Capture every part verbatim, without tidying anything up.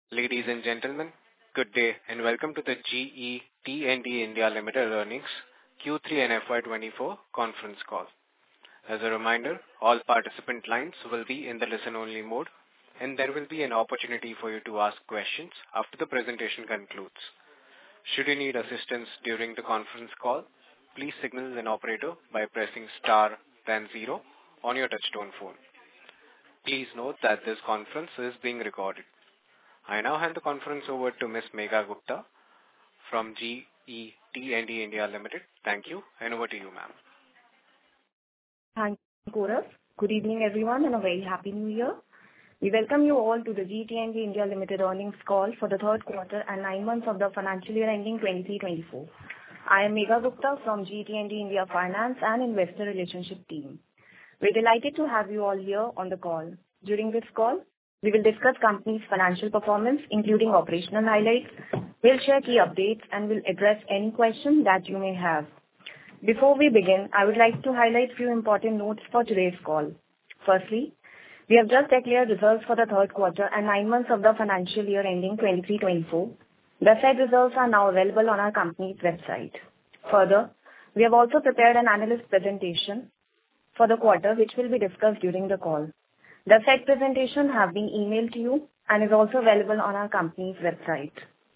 Ladies and gentlemen, good day and welcome to the G E T and D India Limited Earnings Q three and F Y twenty-four conference call. As a reminder, all participant lines will be in the listen-only mode, and there will be an opportunity for you to ask questions after the presentation concludes. Should you need assistance during the conference call, please signal an operator by pressing star then zero on your touchtone phone. Please note that this conference is being recorded. I now hand the conference over to Miss Megha Gupta from G E T and D India Limited. Thank you, and over to you, ma'am. Thank you, Gaurav. Good evening, everyone, and a very happy new year. We welcome you all to the G E T and D India Limited earnings call for the third quarter and nine months of the financial year ending twenty-three twenty-four. I am Megha Gupta from G E T and D India Finance and Investor Relationship team. We're delighted to have you all here on the call. During this call, we will discuss company's financial performance, including operational highlights. We'll share key updates and will address any questions that you may have. Before we begin, I would like to highlight few important notes for today's call. Firstly, we have just declared results for the third quarter and nine months of the financial year ending twenty-three twenty-four. The said results are now available on our company's website. Further, we have also prepared an analyst presentation for the quarter, which will be discussed during the call. The said presentation have been emailed to you and is also available on our company's website.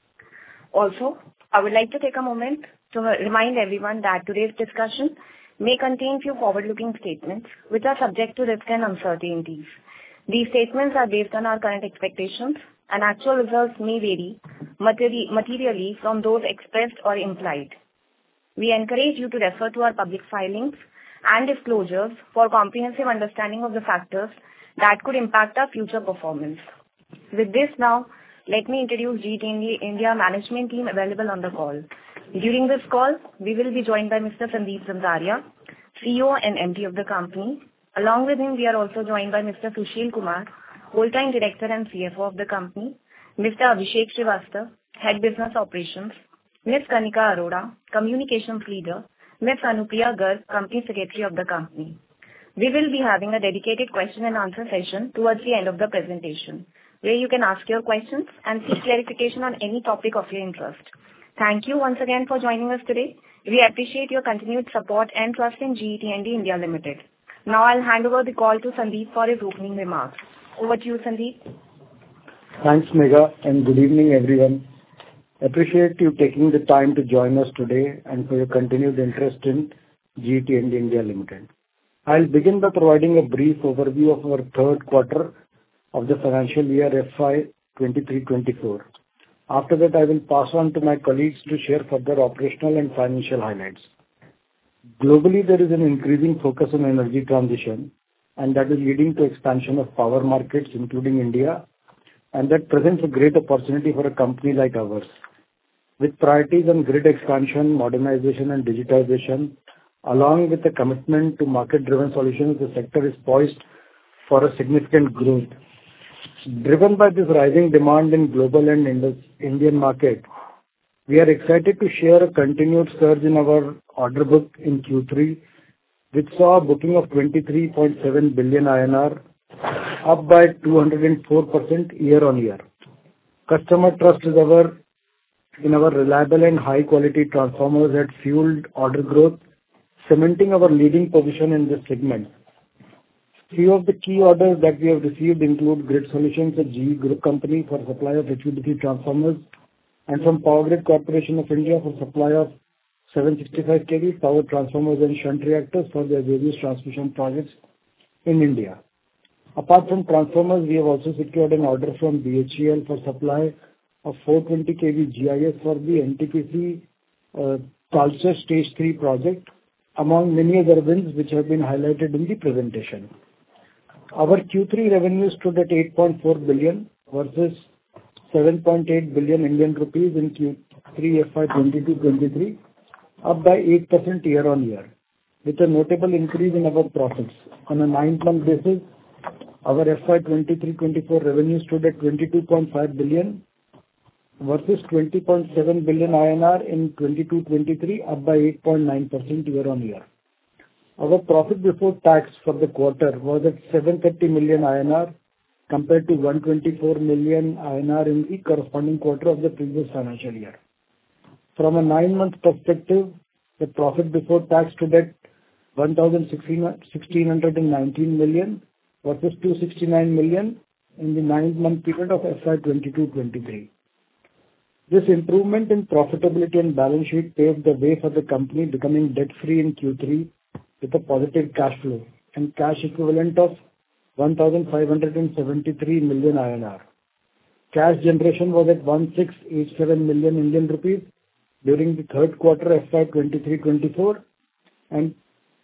Also, I would like to take a moment to remind everyone that today's discussion may contain few forward-looking statements which are subject to risk and uncertainties. These statements are based on our current expectations, and actual results may vary materi- materially from those expressed or implied. We encourage you to refer to our public filings and disclosures for comprehensive understanding of the factors that could impact our future performance. With this now, let me introduce G E T and D India management team available on the call. During this call, we will be joined by Mister Sandeep Zanzaria, C E O and M D of the company. Along with him, we are also joined by Mister Sushil Kumar, Whole-time Director and C F O of the company, Mister Abhishek Srivastava, Head Business Operations, Miz Kanika Arora, Communications Leader, Miz Anupriya Garg, Company Secretary of the company. We will be having a dedicated question and answer session towards the end of the presentation, where you can ask your questions and seek clarification on any topic of your interest. Thank you once again for joining us today. We appreciate your continued support and trust in G E T and D India Limited. Now I'll hand over the call to Sandeep for his opening remarks. Over to you, Sandeep. Thanks, Megha, and good evening, everyone. Appreciate you taking the time to join us today and for your continued interest in G E T and D India Limited. I'll begin by providing a brief overview of our third quarter of the financial year F Y twenty-three twenty-four. After that, I will pass on to my colleagues to share further operational and financial highlights. Globally, there is an increasing focus on energy transition, and that is leading to expansion of power markets, including India, and that presents a great opportunity for a company like ours. With priorities on grid expansion, modernization, and digitization, along with the commitment to market-driven solutions, the sector is poised for a significant growth. Driven by this rising demand in global and Indian market, we are excited to share a continued surge in our order book in Q three, which saw a booking of twenty-three point seven billion I N R, up by two hundred four percent year-on-year. Customer trust is our, in our reliable and high-quality transformers had fueled order growth, cementing our leading position in this segment. Few of the key orders that we have received include Grid Solutions, a G E Group company for supply of H V D C transformers, and from Power Grid Corporation of India for supply of seven sixty-five kV power transformers and shunt reactors for their various transmission projects in India. Apart from transformers, we have also secured an order from B H E L for supply of four twenty kV G I S for the N T P C uh, Talcher Stage three project, among many other wins which have been highlighted in the presentation. Our Q three revenue stood at eight point four billion versus seven point eight billion Indian rupees in Q three F Y twenty-two twenty-three, up by eight percent year-on-year, with a notable increase in our profits. On a nine-month basis, our F Y twenty-three twenty-four revenue stood at twenty-two point five billion versus twenty point seven billion I N R in twenty-two twenty-three, up by eight point nine percent year-on-year. Our profit before tax for the quarter was at seven hundred thirty million I N R compared to one hundred twenty-four million I N R in the corresponding quarter of the previous financial year. From a nine-month perspective, the profit before tax stood at one thousand one thousand six hundred nineteen million versus two hundred sixty-nine million in the nine-month period of F Y twenty-two twenty-three. This improvement in profitability and balance sheet paved the way for the company becoming debt-free in Q three with a positive cash flow and cash equivalent of one thousand five hundred seventy-three million I N R. Cash generation was at one thousand six hundred eighty-seven million Indian rupees during the third quarter F Y twenty-three twenty-four and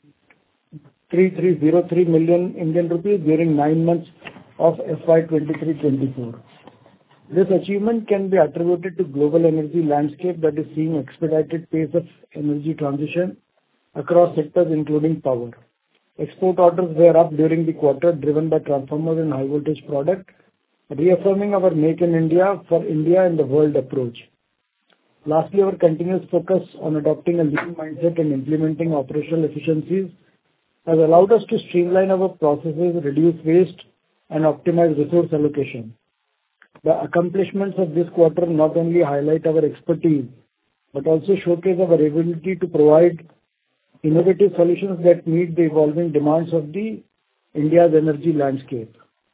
three thousand three hundred three million Indian rupees during nine months of F Y twenty-three twenty-four. This achievement can be attributed to global energy landscape that is seeing expedited pace of energy transition across sectors including power. Export orders were up during the quarter driven by transformers and high voltage product, reaffirming our Make in India for India and the world approach. Lastly, our continuous focus on adopting a lean mindset and implementing operational efficiencies has allowed us to streamline our processes, reduce waste, and optimize resource allocation. The accomplishments of this quarter not only highlight our expertise, but also showcase our ability to provide innovative solutions that meet the evolving demands of the India's energy landscape.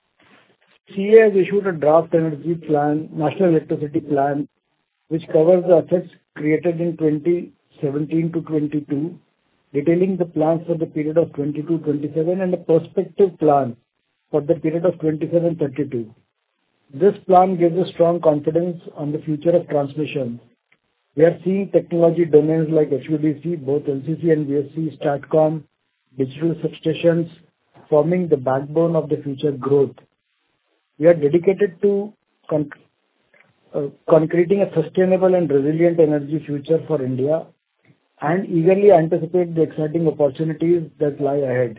C A has issued a draft energy plan, National Electricity Plan, which covers the assets created in twenty seventeen to twenty-two, detailing the plans for the period of twenty-two twenty-seven and a prospective plan for the period of twenty-seven thirty-two. This plan gives us strong confidence on the future of transmission. We are seeing technology domains like H V D C, both L C C and V S C, STATCOM, digital substations, forming the backbone of the future growth. We are dedicated to con- uh, concreting a sustainable and resilient energy future for India and eagerly anticipate the exciting opportunities that lie ahead.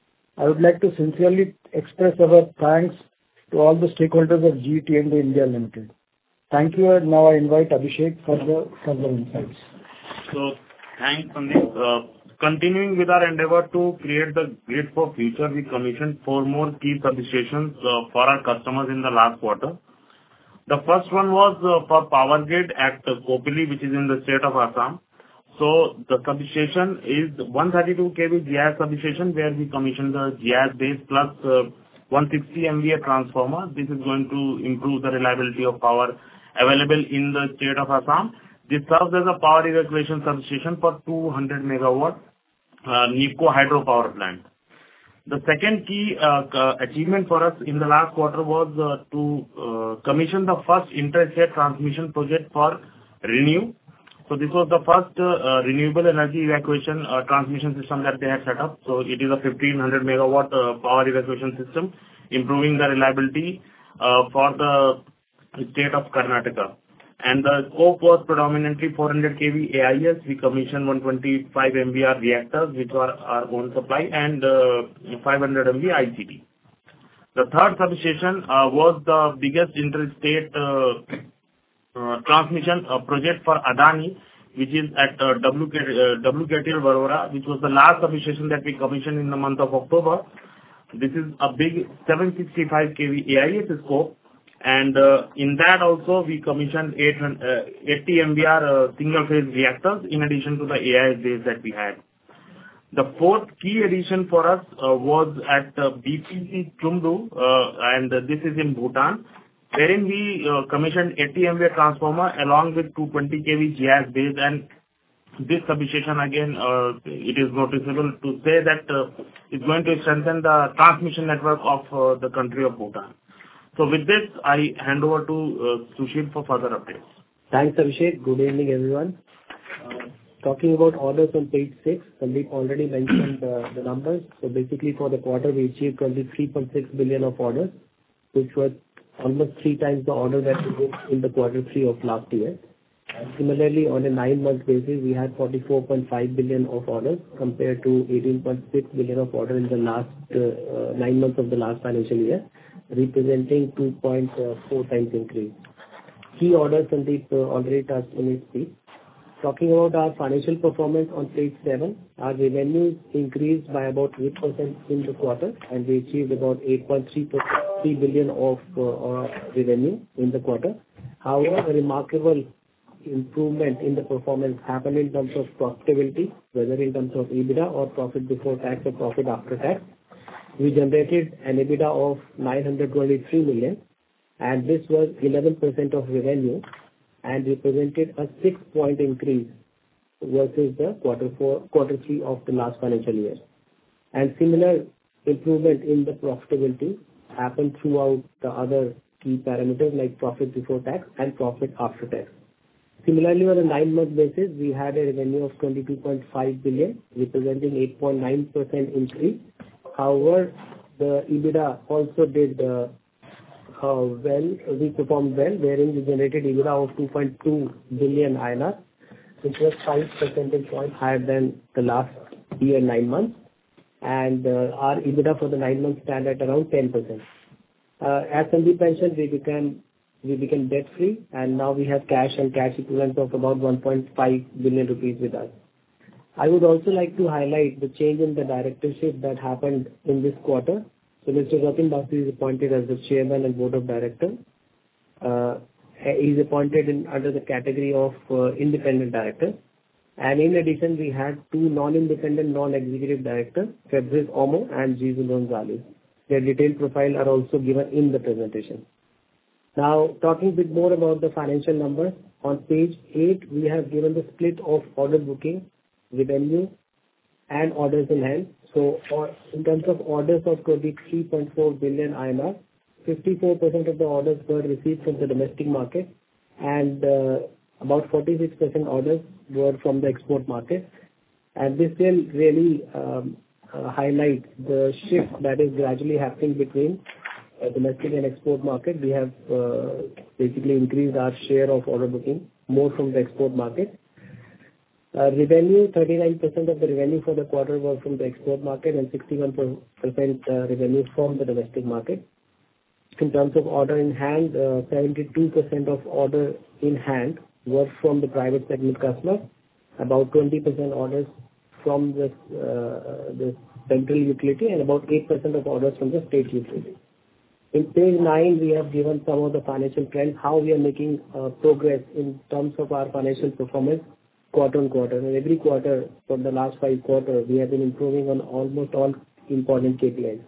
I would like to sincerely express our thanks to all the stakeholders of G E T N D India Limited. Thank you, and now I invite Abhishek for the further insights. So, thanks, Sandeep. Uh, continuing with our endeavor to create the grid for future, we commissioned four more key substations uh, for our customers in the last quarter. The first one was uh, for Power Grid at uh, Kopili, which is in the state of Assam. So, the substation is one hundred thirty-two K V G I S substation where we commissioned the G I S base plus uh, one hundred sixty M V A transformer. This is going to improve the reliability of power available in the state of Assam. This serves as a power evacuation substation for two hundred megawatt uh, NIPCO hydropower plant. The second key uh, uh, achievement for us in the last quarter was uh, to uh, commission the first interstate transmission project for ReNew. So this was the first uh, uh, renewable energy evacuation uh, transmission system that they had set up. So it is a fifteen hundred megawatt uh, power evacuation system, improving the reliability uh, for the state of Karnataka. And the scope was predominantly four hundred K V A I S. We commissioned one hundred twenty-five M V R reactors, which are our own supply, and uh, five hundred M V I C T. The third substation uh, was the biggest interstate uh, uh, transmission uh, project for Adani, which is at uh, W K T L Varora, which was the last substation that we commissioned in the month of October. This is a big seven hundred sixty-five K V A I S scope. And uh, in that also we commissioned eighty M V R uh, single phase reactors in addition to the A I S base that we had. The fourth key addition for us uh, was at uh, B P C Chumdu, uh, and uh, this is in Bhutan, wherein we uh, commissioned eighty M V A transformer along with two hundred twenty K V G I S base. And this substation again, uh, it is noticeable to say that uh, it's going to strengthen the transmission network of uh, the country of Bhutan. So with this, I hand over to uh, Sushil for further updates. Thanks, Abhishek. Good evening, everyone. Uh, talking about orders on page six, Sandeep already mentioned uh, the numbers. So basically for the quarter, we achieved twenty-three point six billion of orders, which was almost three times the order that we did in the quarter three of last year. And similarly, on a nine-month basis, we had forty-four point five billion of orders compared to eighteen point six billion of orders in the last uh, uh, nine months of the last financial year, representing two point four times increase. Key orders, Sandeep uh, already touched on its speech. Talking about our financial performance on page seven, our revenues increased by about eight percent in the quarter, and we achieved about eight point three billion of uh, revenue in the quarter. However, a remarkable improvement in the performance happened in terms of profitability, whether in terms of EBITDA or profit before tax or profit after tax. We generated an EBITDA of nine hundred twenty-three million, and this was eleven percent of revenue, and represented a six-point increase versus the quarter four, quarter three of the last financial year. And similar improvement in the profitability happened throughout the other key parameters like profit before tax and profit after tax. Similarly, on a nine-month basis, we had a revenue of twenty-two point five billion, representing eight point nine percent increase. However, the EBITDA also did uh, Uh, well, we performed well, wherein we generated EBITDA of two point two billion I N R, which was five percentage points higher than the last year, nine months. And uh, our EBITDA for the nine months stand at around ten percent. Uh, as Sandeep mentioned, we became we became debt free, and now we have cash and cash equivalents of about one point five billion rupees with us. I would also like to highlight the change in the directorship that happened in this quarter. So Mister Ratin Basu is appointed as the chairman and board of directors. Uh, he is appointed in under the category of uh, independent director. And in addition, we had two non-independent, non-executive directors, Fabrice Omo and Jesus Gonzalez. Their detailed profile are also given in the presentation. Now, talking a bit more about the financial numbers, on page eight, we have given the split of order booking, revenue, and orders in hand. So, or in terms of orders of twenty-three point four billion I N R, fifty-four percent of the orders were received from the domestic market, and uh, about forty-six percent orders were from the export market. And this will really um, uh, highlight the shift that is gradually happening between uh, domestic and export market. We have uh, basically increased our share of order booking more from the export market. Uh, revenue, thirty-nine percent of the revenue for the quarter was from the export market and sixty-one percent uh, revenue from the domestic market. In terms of order in hand, uh, seventy-two percent of order in hand were from the private segment customers, about twenty percent orders from the, uh, the central utility, and about eight percent of orders from the state utility. In page nine, we have given some of the financial trends, how we are making uh, progress in terms of our financial performance quarter on quarter. And every quarter for the last five quarters, we have been improving on almost all important K P Is.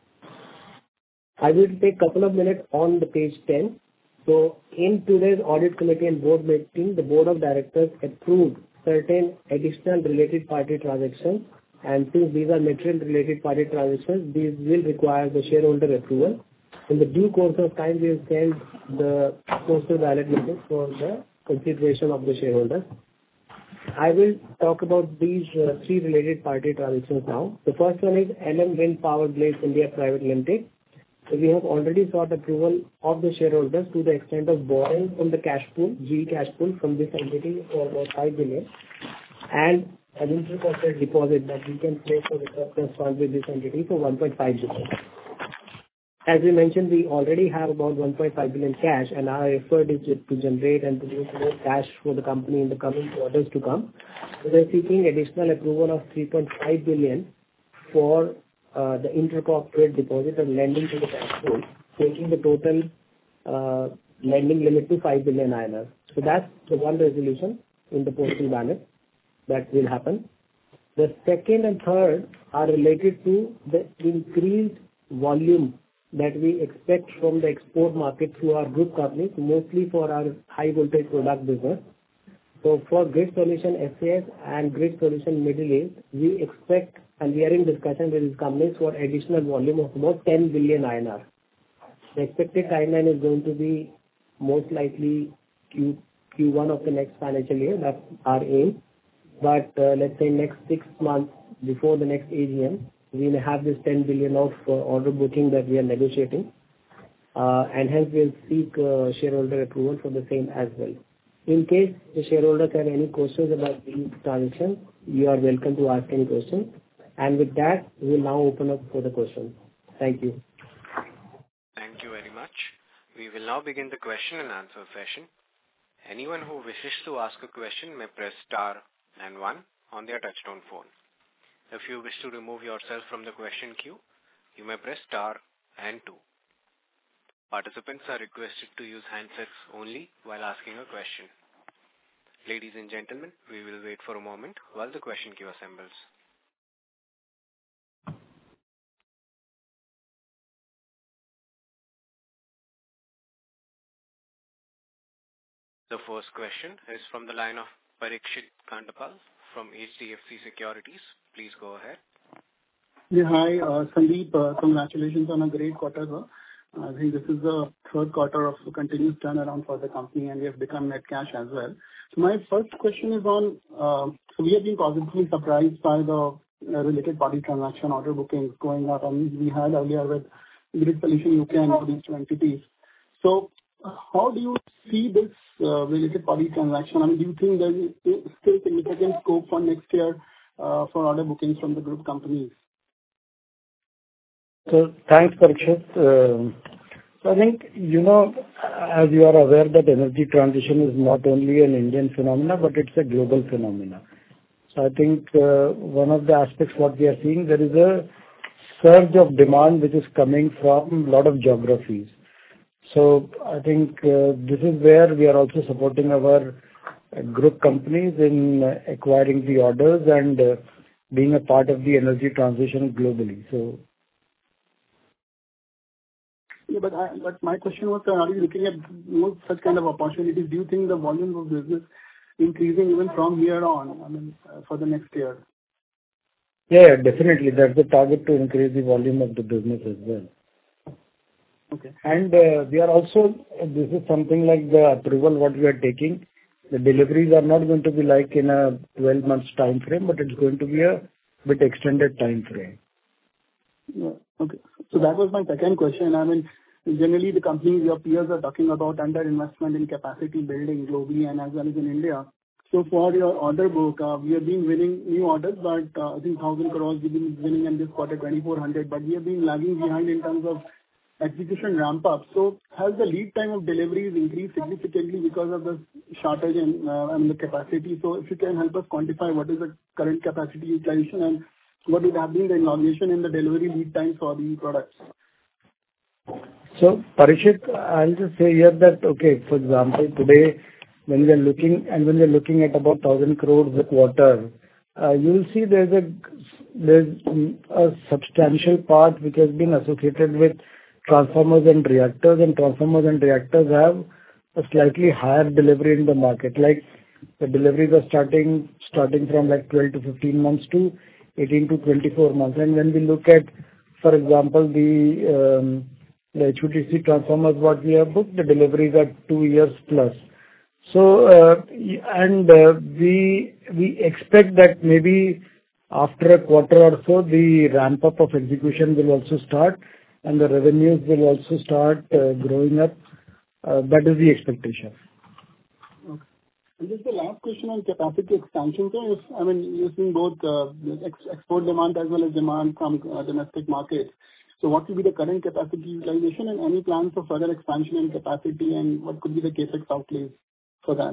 I will take a couple of minutes on the page ten. So in today's audit committee and board meeting, the board of directors approved certain additional related party transactions. And since these are material related party transactions, these will require the shareholder approval. In the due course of time, we will send the postal ballot notice for the consideration of the shareholders. I will talk about these uh, three related party transactions now. The first one is L M Wind Power Blades India Private Limited. So we have already sought approval of the shareholders to the extent of borrowing from the cash pool, G E cash pool from this entity for about five billion, and an intercorporate deposit that we can place for the surplus fund with this entity for one point five billion. As we mentioned, we already have about one point five billion cash, and our effort is to generate and produce more cash for the company in the coming quarters to come. So we're seeking additional approval of three point five billion for uh, the intercorporate deposit and lending to the cash pool, taking the total uh, lending limit to five billion I N R. So that's the one resolution in the postal ballot that will happen. The second and third are related to the increased volume that we expect from the export market through our group companies, mostly for our high voltage product business. So for Grid Solution S A S and Grid Solution Middle East, we expect, and we are in discussion with these companies for additional volume of about ten billion I N R. The expected timeline is going to be most likely Q, Q1 of the next financial year. That's our aim. But uh, let's say next six months before the next A G M, we may have this ten billion of uh, order booking that we are negotiating, uh, and hence we'll seek uh, shareholder approval for the same as well. In case the shareholders have any questions about these transactions, you are welcome to ask any questions. And with that, we will now open up for the questions. Thank you. Thank you very much. We will now begin the question and answer session. Anyone who wishes to ask a question may press star and one on their touchtone phone. If you wish to remove yourself from the question queue, you may press star and two. Participants are requested to use handsets only while asking a question. Ladies and gentlemen, we will wait for a moment while the question queue assembles. The first question is from the line of Parikshit Kandpal from H D F C Securities. Please go ahead. Yeah, hi, uh, Sandeep. Uh, congratulations on a great quarter, sir. I think this is the third quarter of continuous turnaround for the company, and we have become net cash as well. So my first question is on, uh, so we have been positively surprised by the uh, related party transaction order bookings going up. I mean, we had earlier with Grid Solution U K and for these two entities. So uh, how do you see this uh, related party transaction? I mean, do you think there is still significant scope for next year uh, for order bookings from the group companies? So thanks, Parikshit. Uh, so I think, you know, as you are aware that energy transition is not only an Indian phenomena, but it's a global phenomena. So I think uh, one of the aspects what we are seeing, there is a surge of demand which is coming from a lot of geographies. So I think uh, this is where we are also supporting our uh, group companies in uh, acquiring the orders and uh, being a part of the energy transition globally. So. Yeah, but I, but my question was, uh, are you looking at more such kind of opportunities? Do you think the volume of business increasing even from here on, I mean, uh, for the next year? Yeah, definitely. That's the target, to increase the volume of the business as well. Okay. And uh, we are also, this is something like the approval what we are taking. The deliveries are not going to be like in a twelve months time frame, but it's going to be a bit extended time frame. Yeah. Okay. So that was my second question. I mean, generally the companies, your peers are talking about under investment in capacity building globally and as well as in India. So for your order book, uh, we have been winning new orders, but uh, I think one thousand crores we've been winning in this quarter, twenty-four hundred, but we have been lagging behind in terms of execution ramp up. So has the lead time of deliveries increased significantly because of the shortage in uh, I mean the capacity? So if you can help us quantify what is the current capacity utilization and what would have been the elongation in the delivery lead time for the products? So, Parikshit, I'll just say here that, okay, for example, today, when we are looking, and when we are looking at about one thousand crores a quarter, uh, you will see there's a, there's a substantial part which has been associated with transformers and reactors, and transformers and reactors have a slightly higher delivery in the market. Like, the deliveries are starting, starting from like twelve to fifteen months to eighteen to twenty-four months. And when we look at, for example, the, um, the H V D C transformers, what we have booked, the deliveries are two years plus. So, uh, and uh, we we expect that maybe after a quarter or so, the ramp up of execution will also start, and the revenues will also start uh, growing up. Uh, that is the expectation. Okay. And just the last question on capacity expansion. So, if, I mean, you're seeing both uh, ex- export demand as well as demand from uh, domestic markets. So what will be the current capacity utilization and any plans for further expansion in capacity, and what could be the capex outlays for that?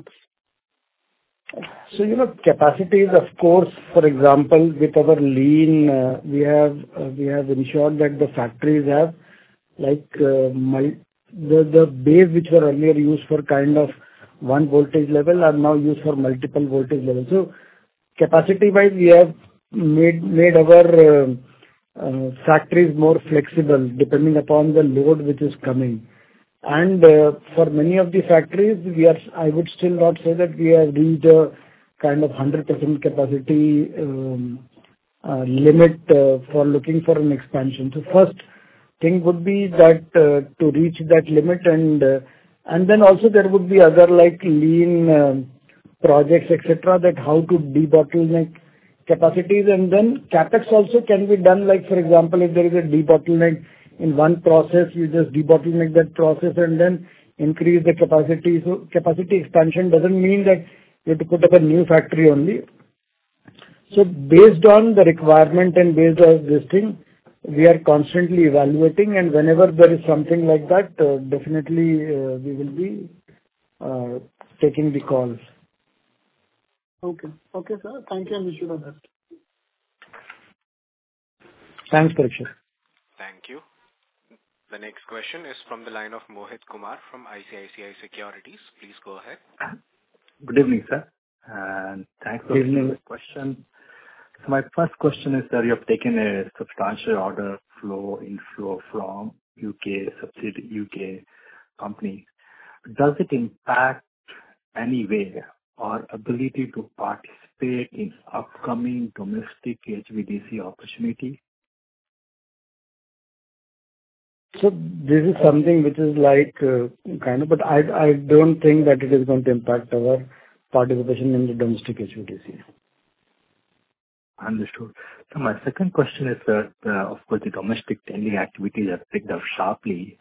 So, you know, capacities, of course, for example, with our lean, uh, we have uh, we have ensured that the factories have like uh, mul- the the base which were earlier used for kind of one voltage level are now used for multiple voltage levels. So, capacity-wise, we have made made our uh, uh, factories more flexible depending upon the load which is coming. And uh, for many of the factories, we are, I would still not say that we have reached a kind of one hundred percent capacity um, uh, limit uh, for looking for an expansion. So first thing would be that uh, to reach that limit, and uh, and then also there would be other like lean uh, projects, et cetera, that how to debottleneck capacities, and then capex also can be done. Like for example, if there is a debottleneck in one process, you just debottleneck that process and then increase the capacity. So capacity expansion doesn't mean that you have to put up a new factory only. So based on the requirement and based on this thing, we are constantly evaluating, and whenever there is something like that, uh, definitely uh, we will be uh, taking the call. Okay. Okay, sir. Thank you, and wish you the best. Thanks, Parikshit. Thank you. The next question is from the line of Mohit Kumar from I C I C I Securities. Please go ahead. Good evening, sir, and thanks for the question. So my first question is that you have taken a substantial order flow inflow from U K subsidiary, U K company. Does it impact any way our ability to participate in upcoming domestic H V D C opportunity? So this is something which is like uh, kind of, but I I don't think that it is going to impact our participation in the domestic H V D C. Understood. So my second question is that, uh, of course, the domestic tendering activities have picked up sharply,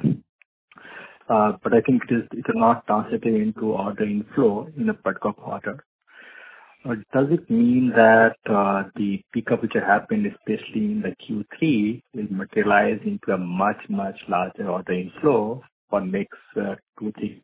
uh, but I think it is it is not translated into order inflow in the particular quarter. Uh, does it mean that uh, the pickup which happened, especially in the Q three, will materialize into a much, much larger order inflow for next uh, two, three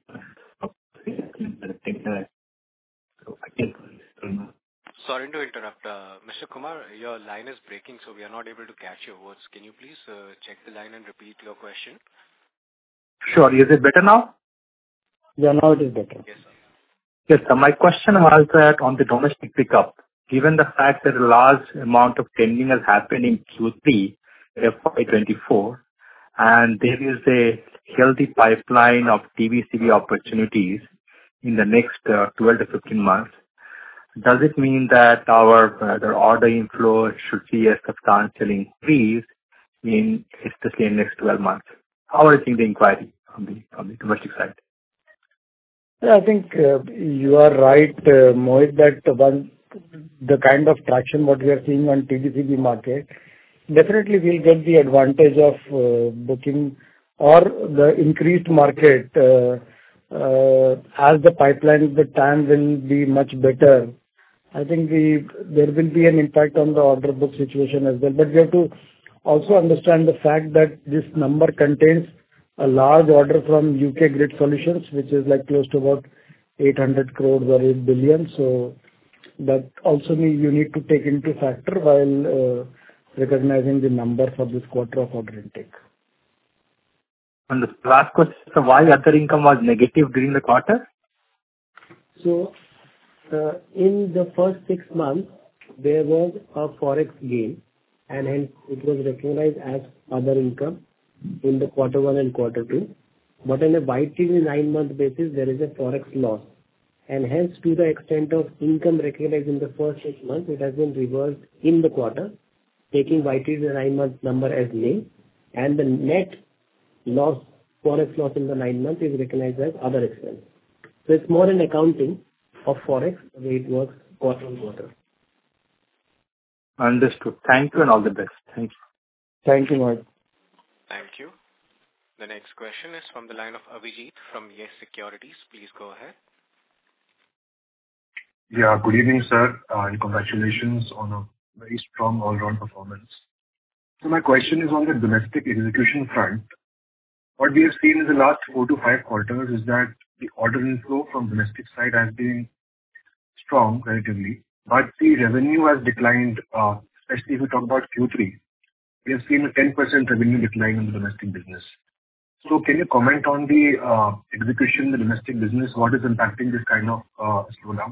months? So I think. Sorry to interrupt. Uh, Mister Kumar, your line is breaking, so we are not able to catch your words. Can you please uh, check the line and repeat your question? Sure. Is it better now? Yeah, now it is better. Yes, sir. Yes, sir. My question was that on the domestic pickup, given the fact that a large amount of tendering has happened in Q three F Y twenty-four, and there is a healthy pipeline of T B C B opportunities in the next uh, twelve to fifteen months, does it mean that our uh, the order inflow should see a substantial increase in, especially in next twelve months? How are you seeing the inquiry on the on the domestic side? Yeah, I think uh, you are right, uh, Mohit, that one, the kind of traction what we are seeing on T B C B market, definitely we'll get the advantage of uh, booking or the increased market uh, uh, as the pipeline, the time will be much better. I think the there will be an impact on the order book situation as well. But we have to also understand the fact that this number contains a large order from U K Grid Solutions, which is like close to about eight hundred crores or eight billion. So that also you need to take into factor while uh, recognizing the number for this quarter of order intake. And the last question, so why other income was negative during the quarter? So, uh, in the first six months, there was a forex gain, and hence it was recognized as other income in the quarter one and quarter two. But on a Y T D nine-month basis, there is a forex loss, and hence to the extent of income recognized in the first six months, it has been reversed in the quarter, taking Y T D nine-month number as nil, and the net loss, forex loss in the nine months is recognized as other expense. So it's more an accounting of forex, the way it works quarter on quarter. Understood. Thank you and all the best. Thank you. Thank you, Mohit. Thank you. The next question is from the line of Abhijit from Yes Securities. Please go ahead. Yeah, good evening, sir, uh, and congratulations on a very strong all-round performance. So my question is on the domestic execution front. What we have seen in the last four to five quarters is that the order inflow from domestic side has been strong relatively, but the revenue has declined, uh, especially if we talk about Q three. We have seen a ten percent revenue decline in the domestic business. So can you comment on the uh, execution in the domestic business? What is impacting this kind of uh, slowdown?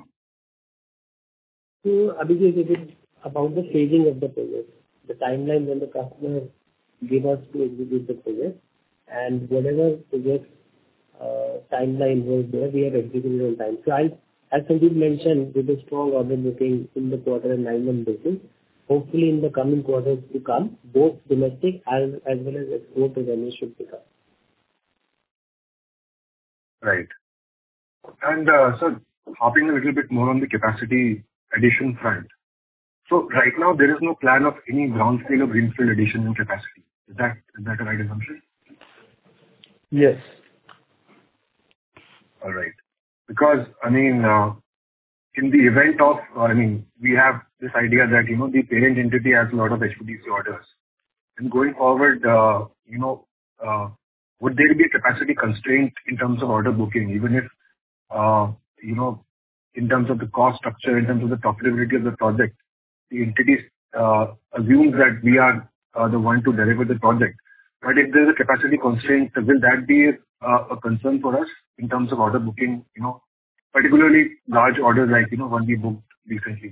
So, Abhijit, it is about the phasing of the project, the timeline when the customer give us to execute the project, and whatever project uh, timeline was there, we have executed on time. So, I, as Sandeep mentioned, with a strong order booking in the quarter and nine-month basis, hopefully in the coming quarters to come, both domestic as, as well as export revenue should pick up. Right. And uh, so, hopping a little bit more on the capacity addition front. So right now there is no plan of any brownfield or greenfield addition in capacity. Is that is that a right assumption? Yes. All right. Because I mean, uh, in the event of, uh, I mean, we have this idea that you know the parent entity has a lot of H V D C orders, and going forward, uh, you know, uh, would there be a capacity constraint in terms of order booking, even if uh, you know, in terms of the cost structure, in terms of the profitability of the project, the entity uh, assumes that we are uh, the one to deliver the project. But if there's a capacity constraint, will that be uh, a concern for us in terms of order booking, you know, particularly large orders like, you know, one we booked recently?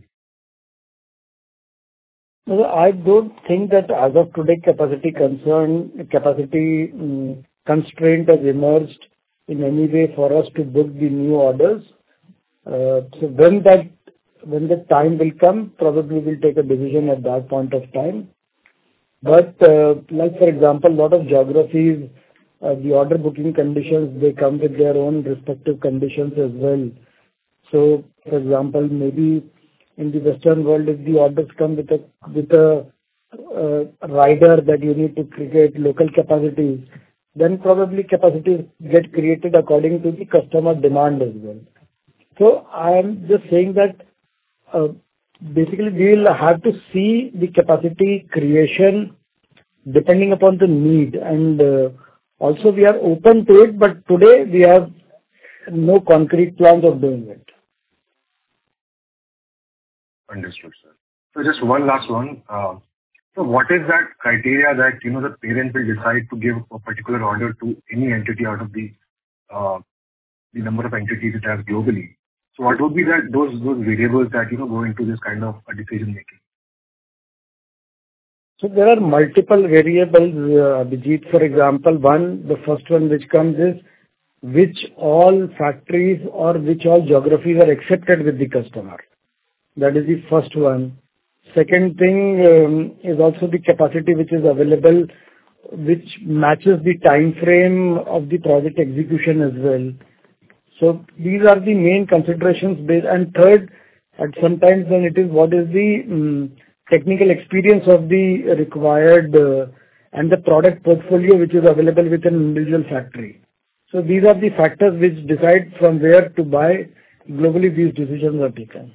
No, I don't think that as of today, capacity concern, capacity um, constraint has emerged in any way for us to book the new orders. Uh, So when that, when the time will come, probably we'll take a decision at that point of time. But, uh, like, for example, a lot of geographies, uh, the order booking conditions, they come with their own respective conditions as well. So, for example, maybe in the Western world, if the orders come with a with a uh, rider that you need to create local capacities, then probably capacities get created according to the customer demand as well. So I am just saying that uh, basically we will have to see the capacity creation depending upon the need, and uh, also we are open to it, but today we have no concrete plans of doing it. Understood, sir. So just one last one. Uh, So what is that criteria that, you know, the parent will decide to give a particular order to any entity out of the uh, the number of entities it has globally? So what would be that, those those variables that, you know, go into this kind of a decision making? So there are multiple variables, uh, Abhijit. For example, one, the first one which comes is which all factories or which all geographies are accepted with the customer. That is the first one. Second thing um, is also the capacity which is available, which matches the time frame of the project execution as well. So these are the main considerations based. And third, at sometimes then it is what is the um, technical experience of the required uh, and the product portfolio which is available within an individual factory. So these are the factors which decide from where to buy. Globally, these decisions are taken.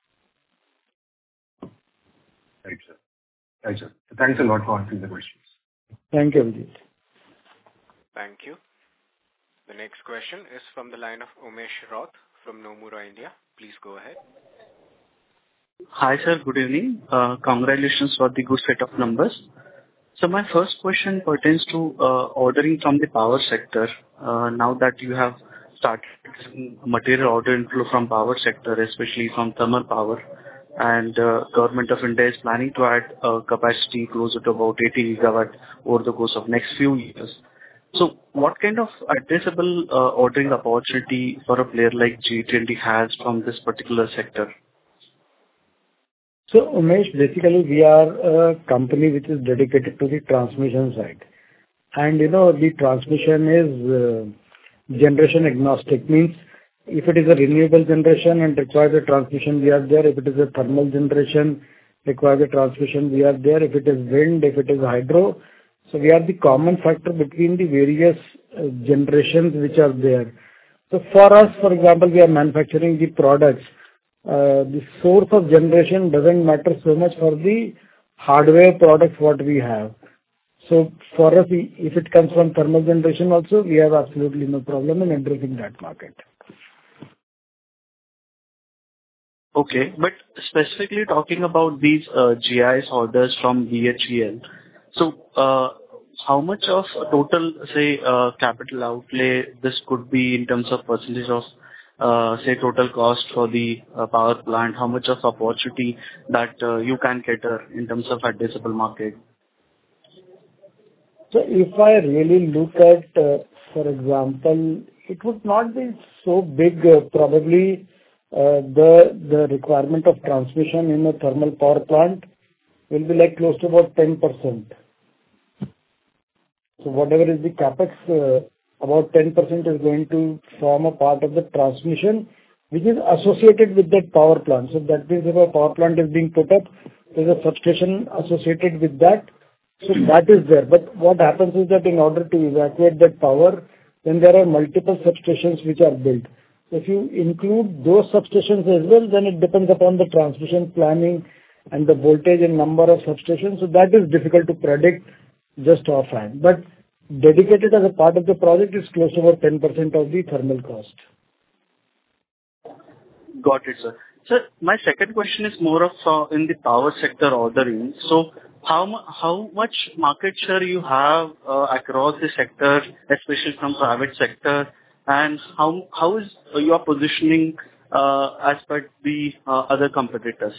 Right, sir. Right, sir. Thanks a lot for answering the questions. Thank you, Abhijit. Thank you. The next question is from the line of Umesh Roth from Nomura, India. Please go ahead. Hi, sir. Good evening. Uh, Congratulations for the good set of numbers. So my first question pertains to uh, ordering from the power sector. Uh, Now that you have started material order inflow from power sector, especially from thermal power, and uh, Government of India is planning to add uh, capacity closer to about eighty gigawatt over the course of next few years. So what kind of addressable uh, ordering opportunity for a player like G E T N D has from this particular sector? So, Umesh, basically we are a company which is dedicated to the transmission side. And, you know, the transmission is uh, generation agnostic, means if it is a renewable generation and requires a transmission, we are there. If it is a thermal generation, requires a transmission, we are there. If it is wind, if it is hydro, so we are the common factor between the various uh, generations which are there. So for us, for example, we are manufacturing the products. Uh, the source of generation doesn't matter so much for the hardware products what we have. So for us, if it comes from thermal generation also, we have absolutely no problem in addressing that market. Okay, but specifically talking about these uh, G I S orders from B H E L, so uh, how much of total, say, uh, capital outlay this could be in terms of percentage of, uh, say, total cost for the uh, power plant? How much of opportunity that uh, you can cater in terms of addressable market? So if I really look at, uh, for example, it would not be so big, uh, probably. Uh, the the requirement of transmission in a thermal power plant will be like close to about ten percent. So whatever is the capex, uh, about ten percent is going to form a part of the transmission, which is associated with that power plant. So that means if a power plant is being put up, there's a substation associated with that. So that is there. But what happens is that in order to evacuate that power, then there are multiple substations which are built. If you include those substations as well, then it depends upon the transmission planning and the voltage and number of substations. So that is difficult to predict just offhand. But dedicated as a part of the project is close to about ten percent of the thermal cost. Got it, sir. Sir, my second question is more of uh, in the power sector ordering. So how mu- how much market share you have uh, across the sector, especially from private sector, and how how is your positioning uh, as per the uh, other competitors?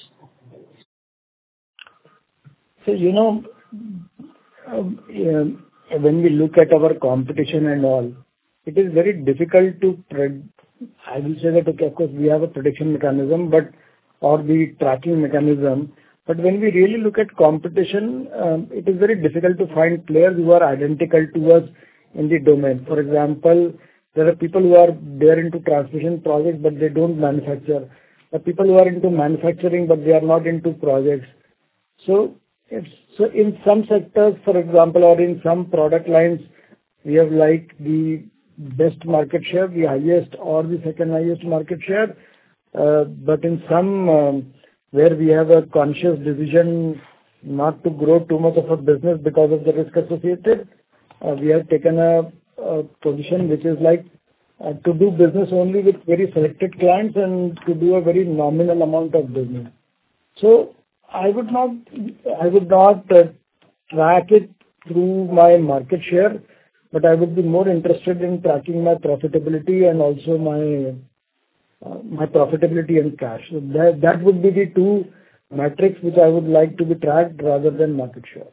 So, you know, um, yeah, when we look at our competition and all, it is very difficult to pred- I will say that, okay, of course, we have a prediction mechanism, but or the tracking mechanism. But when we really look at competition, um, it is very difficult to find players who are identical to us in the domain. For example, there are people who are there into transmission projects, but they don't manufacture. There are people who are into manufacturing, but they are not into projects. So, if, so in some sectors, for example, or in some product lines, we have like the best market share, the highest or the second highest market share. Uh, but in some um, where we have a conscious decision not to grow too much of a business because of the risk associated, uh, we have taken a, a position which is like uh, to do business only with very selected clients and to do a very nominal amount of business. So I would not, I would not uh, track it through my market share, but I would be more interested in tracking my profitability and also my uh, my profitability and cash. So that that would be the two metrics which I would like to be tracked rather than market share.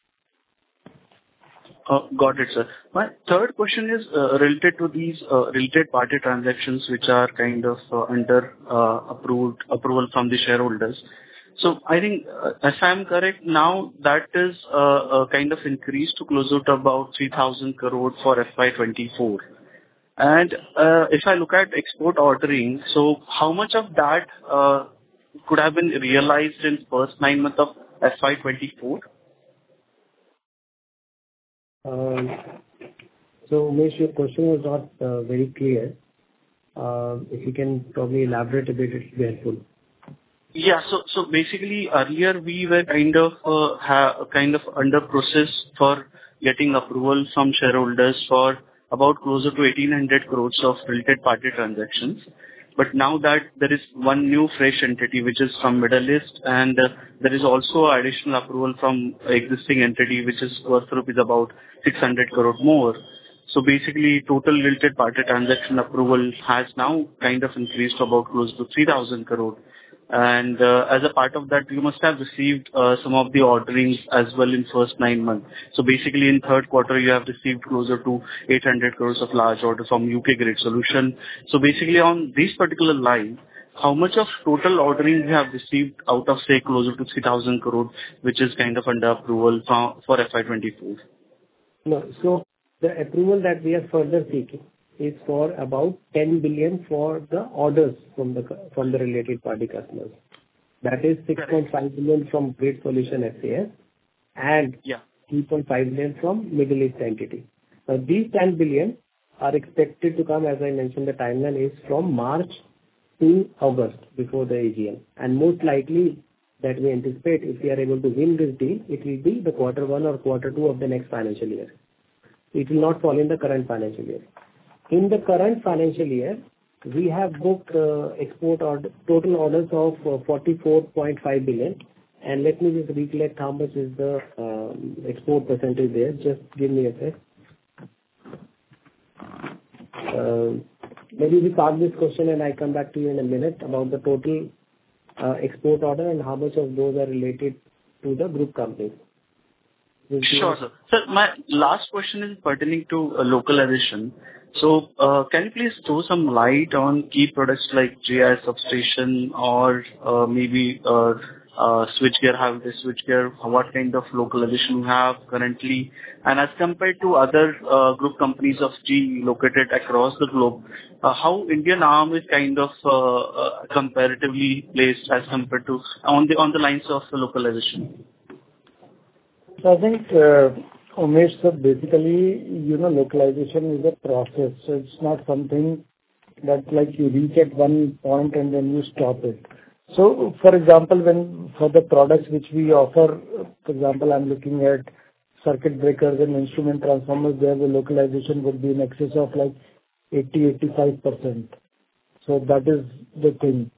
Uh, Got it, sir. My third question is uh, related to these uh, related party transactions which are kind of uh, under uh, approved approval from the shareholders. So I think, uh, if I'm correct, now that is uh, uh, kind of increased to closer to about three thousand crore for F Y twenty-four. And uh, if I look at export ordering, so how much of that uh, could have been realized in first nine months of F Y twenty-four? Um, So, Umesh, your question was not uh, very clear. Uh, If you can probably elaborate a bit, it would be helpful. Yeah. So so basically, earlier we were kind of uh, ha- kind of under process for getting approval from shareholders for about closer to eighteen hundred crores of related party transactions. But now that there is one new fresh entity, which is from Middle East, and uh, there is also additional approval from existing entity, which is worth rupees about six hundred crore more. So basically, total related party transaction approval has now kind of increased to about close to three thousand crore. And uh, as a part of that, you must have received uh, some of the orderings as well in first nine months. So basically, in third quarter, you have received closer to eight hundred crores of large order from U K Grid Solution. So basically, on this particular line, how much of total ordering you have received out of, say, closer to three thousand crore, which is kind of under approval for, for F Y twenty-four? No. So the approval that we are further seeking is for about ten billion for the orders from the cu- from the related party customers. That is six point five billion from Grid Solution S A S and Yeah. three point five billion from Middle East entity. Now, these ten billion are expected to come, as I mentioned, the timeline is from March to August before the A G M. And most likely that we anticipate, if we are able to win this deal, it will be the quarter one or quarter two of the next financial year. It will not fall in the current financial year. In the current financial year, we have booked uh, export order, total orders of uh, forty-four point five billion. And let me just recollect how much is the um, export percentage there. Just give me a sec. Uh, maybe we start this question and I come back to you in a minute about the total uh, export order and how much of those are related to the group companies. Sure, sir. Sir, my last question is pertaining to uh, localization. So, uh, can you please throw some light on key products like G I S substation or uh, maybe uh, uh, switchgear, have the switchgear, what kind of localization you have currently? And as compared to other uh, group companies of G E located across the globe, uh, how Indian Arm is kind of uh, uh, comparatively placed as compared to on the on the lines of localization? So I think, uh, Umesh, sir, basically, you know, localization is a process. So it's not something that like you reach at one point and then you stop it. So, for example, when for the products which we offer, for example, I'm looking at circuit breakers and instrument transformers, there the localization would be in excess of like eighty to eighty-five percent. So that is the thing.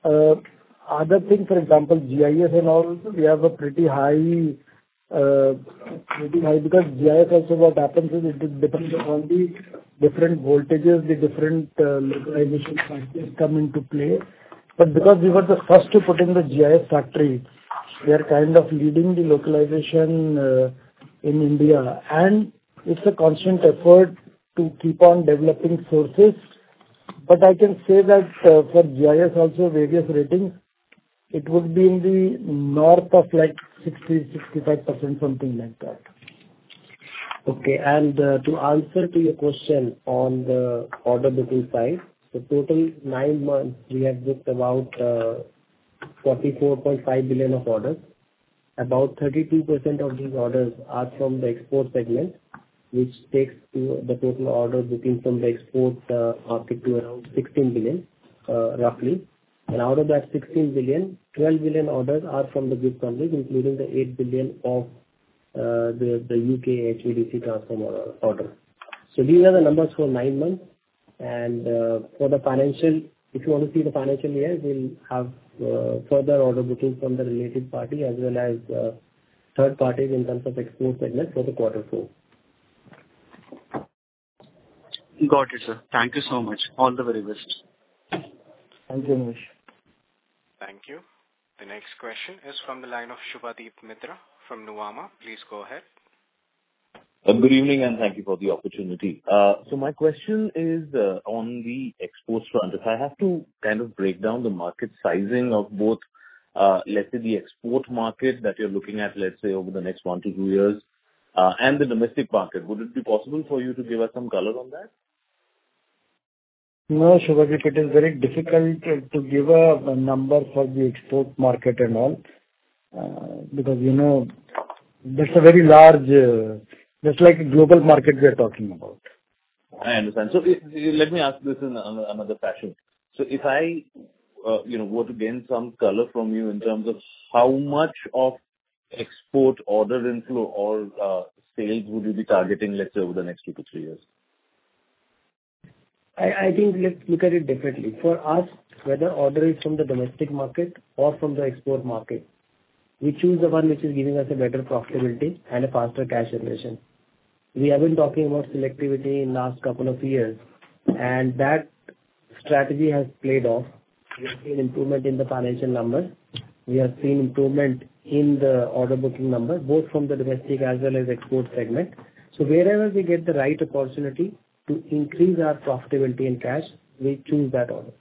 Uh, Other thing, for example, G I S and all, we have a pretty high, uh, pretty high because G I S also what happens is it depends on the different voltages, the different uh, localization factors come into play. But because we were the first to put in the G I S factory, we are kind of leading the localization uh, in India, and it's a constant effort to keep on developing sources. But I can say that uh, for G I S also various ratings, it would be in the north of like sixty to sixty-five percent, something like that. Okay. And uh, to answer to your question on the order booking side, the total nine months, we have booked about uh, forty-four point five billion of orders. About thirty-two percent of these orders are from the export segment, which takes to the total order booking from the export uh, market to around sixteen billion, uh, roughly. And out of that sixteen billion, twelve billion orders are from the group companies, including the eight billion of uh, the the U K H V D C transformer order. So these are the numbers for nine months. And uh, for the financial, if you want to see the financial year, we'll have uh, further order booking from the related party as well as uh, third parties in terms of export segment for the quarter four. Got it, sir. Thank you so much. All the very best. Thank you, Anish. Thank you. The next question is from the line of Shubhadeep Mitra from Nuvama. Please go ahead. Uh, Good evening, and thank you for the opportunity. Uh, So my question is uh, on the exports front. If I have to kind of break down the market sizing of both, uh, let's say, the export market that you're looking at, let's say, over the next one to two years, uh, and the domestic market, would it be possible for you to give us some color on that? No, Shubhadeep, it is very difficult to to give a a number for the export market and all, uh, because, you know, that's a very large, uh, that's like a global market we are talking about. I understand. So i- i- let me ask this in an- another fashion. So if I, uh, you know, were to gain some color from you in terms of how much of export order inflow or uh, sales would you be targeting, let's say, over the next two to three years? I I think let's look at it differently. For us, whether order is from the domestic market or from the export market, we choose the one which is giving us a better profitability and a faster cash generation. We have been talking about selectivity in last couple of years, and that strategy has played off. We have seen improvement in the financial numbers. We have seen improvement in the order booking numbers, both from the domestic as well as export segment. So wherever we get the right opportunity to increase our profitability and cash, we choose that order.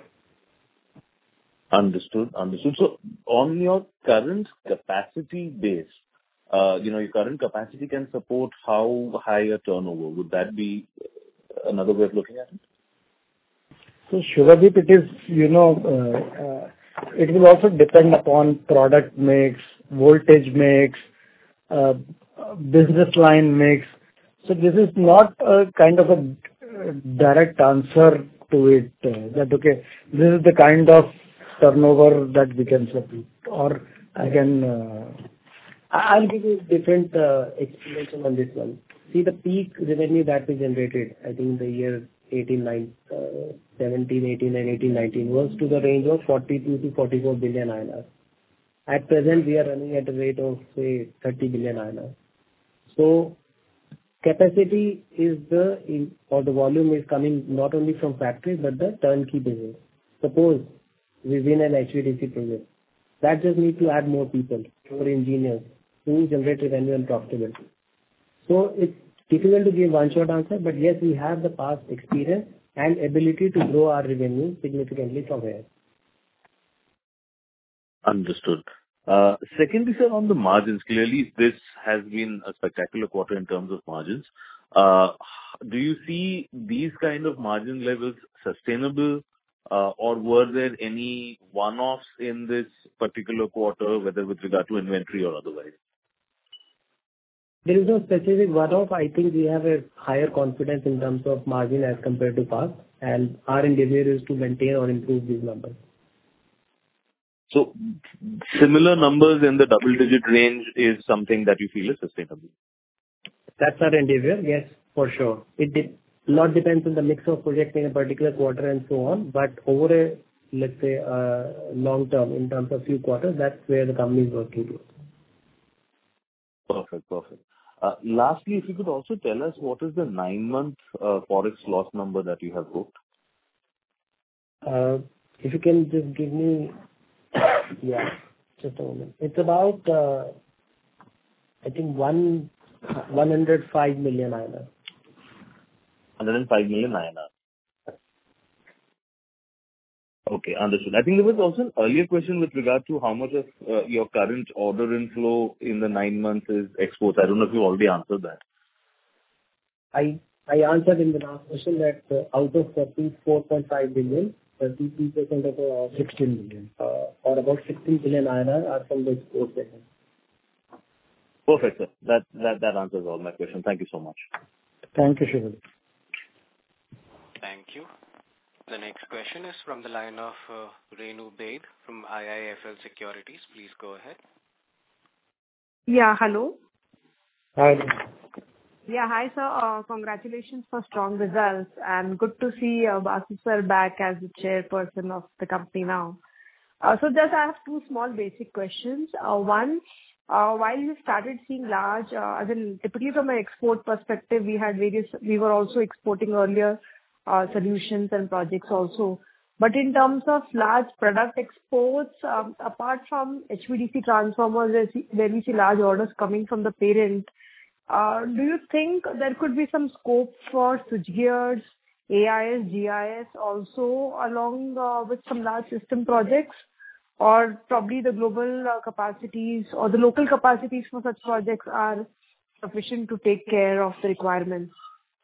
Understood. Understood. So on your current capacity base, uh, you know, your current capacity can support how high a turnover? Would that be another way of looking at it? So Shubhadeep, it is, you know, uh, uh, it will also depend upon product mix, voltage mix, uh, business line mix. So this is not a kind of a uh, direct answer to it, uh, that, okay, this is the kind of turnover that we can support, or I can... uh, I- I'll give you a different uh, explanation on this one. See, the peak revenue that we generated, I think the year eighteen, nineteen, uh, seventeen, eighteen, and eighteen, nineteen was to the range of forty-two to forty-four billion I N R. At present, we are running at a rate of, say, thirty billion I N R. So capacity is the, in- or the volume is coming not only from factory, but the turnkey business. Suppose we win an H V D C project. That just need to add more people, more engineers, who generate revenue and profitability. So it's difficult to give one short answer, but yes, we have the past experience and ability to grow our revenue significantly from here. Understood. Uh, Secondly, sir, on the margins, clearly this has been a spectacular quarter in terms of margins. Uh, Do you see these kind of margin levels sustainable, uh, or were there any one-offs in this particular quarter, whether with regard to inventory or otherwise? There is no specific one-off. I think we have a higher confidence in terms of margin as compared to past, and our endeavor is to maintain or improve these numbers. So similar numbers in the double-digit range is something that you feel is sustainable? That's our endeavor, yes, for sure. It de- lot depends on the mix of projects in a particular quarter and so on, but over a let's say, uh, long term in terms of few quarters. That's where the company is working towards. Perfect. Perfect. Uh, Lastly, if you could also tell us what is the nine-month uh, Forex loss number that you have booked? Uh, If you can just give me, yeah, just a moment. It's about, uh, I think one 105 million I N R. one hundred five million I N R. Okay, understood. I think there was also an earlier question with regard to how much of uh, your current order inflow in the nine months is exports. I don't know if you already answered that. I I answered in the last question that uh, out of forty-four point five billion, thirty-two percent of uh, sixteen billion, uh, or about sixteen billion I N R are from the export segment. Perfect, sir. That that that answers all my questions. Thank you so much. Thank you, Shival. Thank you. The next question is from the line of uh, Renu Baid from I I F L Securities. Please go ahead. Yeah, hello. Hi. Yeah, hi sir. Uh, congratulations for strong results and good to see uh, Basu sir back as the chairperson of the company now. Uh, so just I have two small basic questions. Uh, one, uh, while you started seeing large, uh, as in typically from an export perspective, we had various, we were also exporting earlier uh, solutions and projects also. But in terms of large product exports, um, apart from H V D C transformers, where we where we see large orders coming from the parent, uh, do you think there could be some scope for switchgears, A I S, G I S also along uh, with some large system projects? Or probably the global uh, capacities or the local capacities for such projects are sufficient to take care of the requirements?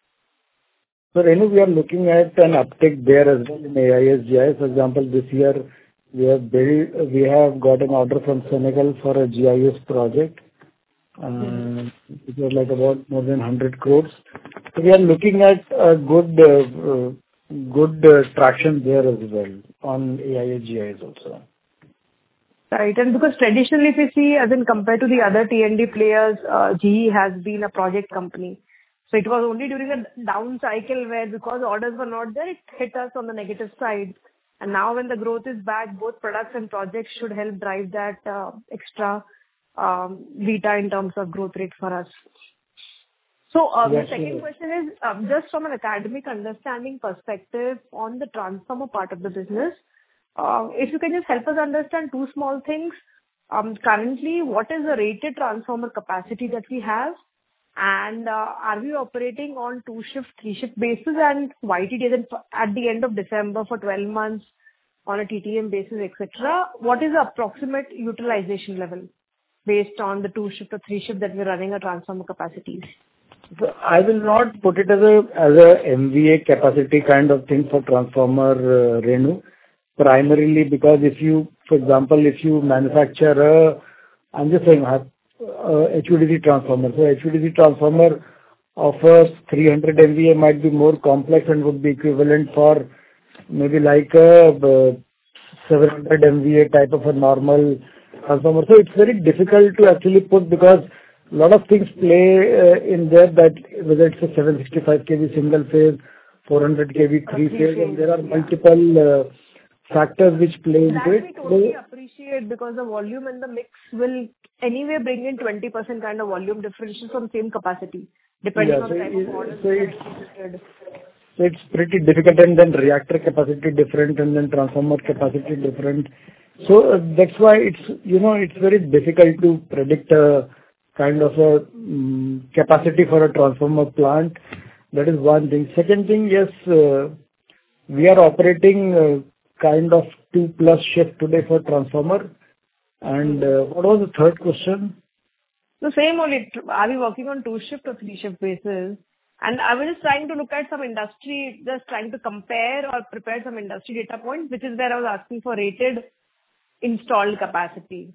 So, Renu, we are looking at an uptick there as well in A I S, G I S. For example, this year we have very, we have got an order from Senegal for a G I S project. Uh, it was like about more than one hundred crores. So we are looking at a good, uh, uh, good uh, traction there as well on A I S, G I S also. Right. And because traditionally, if you see, as in compared to the other T and D players, uh, G E has been a project company. So it was only during a down cycle where because orders were not there, it hit us on the negative side. And now when the growth is back, both products and projects should help drive that uh, extra um, beta in terms of growth rate for us. So uh, Yes, the second sure. question is um, just from an academic understanding perspective on the transformer part of the business. Uh, if you can just help us understand two small things. Um, currently, what is the rated transformer capacity that we have? And uh, are we operating on two-shift, three-shift basis and Y T D at the end of December for twelve months on a T T M basis, et cetera? What is the approximate utilization level based on the two-shift or three-shift that we're running our transformer capacities? So I will not put it as a as a M V A capacity kind of thing for transformer, uh, Renu. Primarily because if you, for example, if you manufacture a, I'm just saying, a H V D C transformer. So H V D C transformer offers three hundred M V A might be more complex and would be equivalent for maybe like a uh, seven hundred M V A type of a normal transformer. So it's very difficult to actually put because a lot of things play uh, in there, that whether it's a seven sixty-five K V single phase, four hundred K V three phase, and there are multiple uh, factors which play into it. That we totally appreciate because the volume and the mix will anyway bring in twenty percent kind of volume differential from same capacity, depending Yeah, on so the type it- of orders so that are it's- executed. So it's pretty difficult, and then reactor capacity different, and then transformer capacity different. So uh, that's why it's, you know, it's very difficult to predict a kind of a um, capacity for a transformer plant. That is one thing. Second thing, yes, uh, we are operating uh, kind of two plus shift today for transformer. And uh, what was the third question? The same only. Are we working on two shift or three shift basis? And I was just trying to look at some industry, just trying to compare or prepare some industry data points, which is where I was asking for rated installed capacity.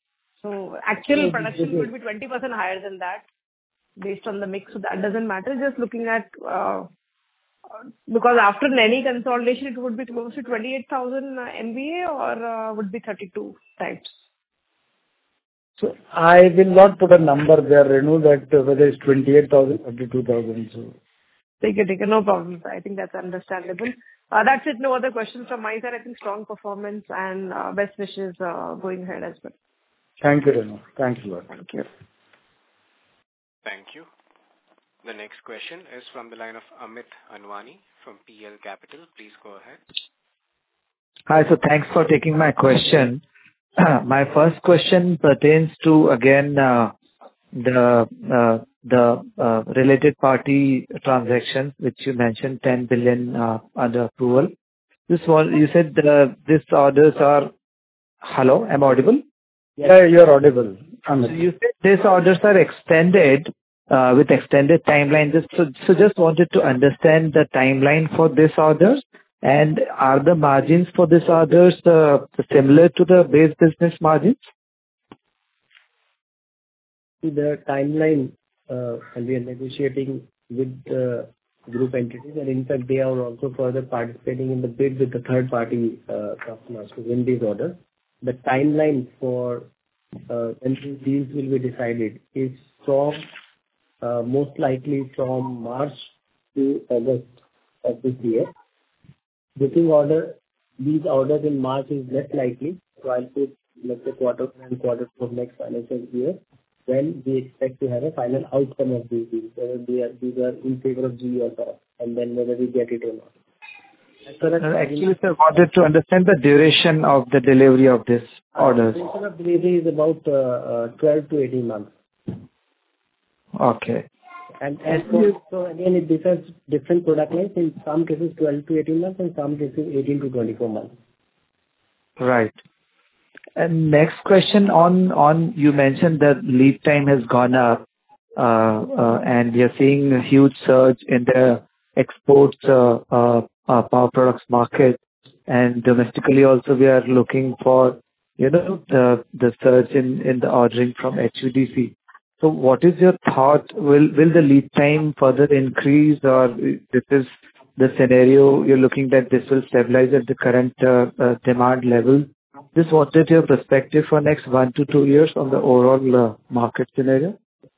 So actual Yes, production yes, yes. would be twenty percent higher than that based on the mix. So that doesn't matter. Just looking at, uh, because after any consolidation, it would be close to twenty-eight thousand M V A or uh, would be thirty-two types. So I will not put a number there, Renu, that uh, whether it's twenty-eight thousand, thirty-two thousand. So Take it, take it. No problem. I think that's understandable. Uh, That's it. No other questions from my side. I think strong performance and uh, best wishes uh, going ahead as well. Thank you, Renu. Thanks a lot. Thank you. Thank you. The next question is from the line of Amit Anwani from P L Capital. Please go ahead. Hi, so thanks for taking my question. My first question pertains to, again, uh, the uh, the uh, related party transactions, which you mentioned ten billion uh, under approval. This one, you said uh, these orders are... Hello, am I audible? Yeah, you're audible. Amit. So you said these orders are extended uh, with extended timeline. Just so, so just wanted to understand the timeline for these orders, and are the margins for these orders uh, similar to the base business margins? The timeline, uh, and we are negotiating with the group entities, and in fact, they are also further participating in the bid with the third-party uh, customers to win these orders. The timeline for uh, when these deals will be decided is from uh, most likely from March to August of this year. Booking order, these orders in March is less likely, so I'll put, let's say, quarter one and quarter two of next financial year, when we expect to have a final outcome of these deals, whether they are, these are in favor of G E or not, and then whether we get it or not. Uh, Actually, sir, wanted to understand the duration of the delivery of this orders. The duration of delivery is about uh, uh, twelve to eighteen months. Okay. And and so, so again, it differs different product lines. In some cases, twelve to eighteen months, in some cases, eighteen to twenty-four months. Right. And next question on, on you mentioned that lead time has gone up, uh, uh, and we are seeing a huge surge in the exports uh, uh, uh, power products market, and domestically also we are looking for, you know, the the surge in, in the ordering from H V D C. So what is your thought? Will will the lead time further increase, or this is the scenario you're looking that this will stabilize at the current uh, uh, demand level? Just wanted your perspective for next one to two years on the overall uh, market scenario.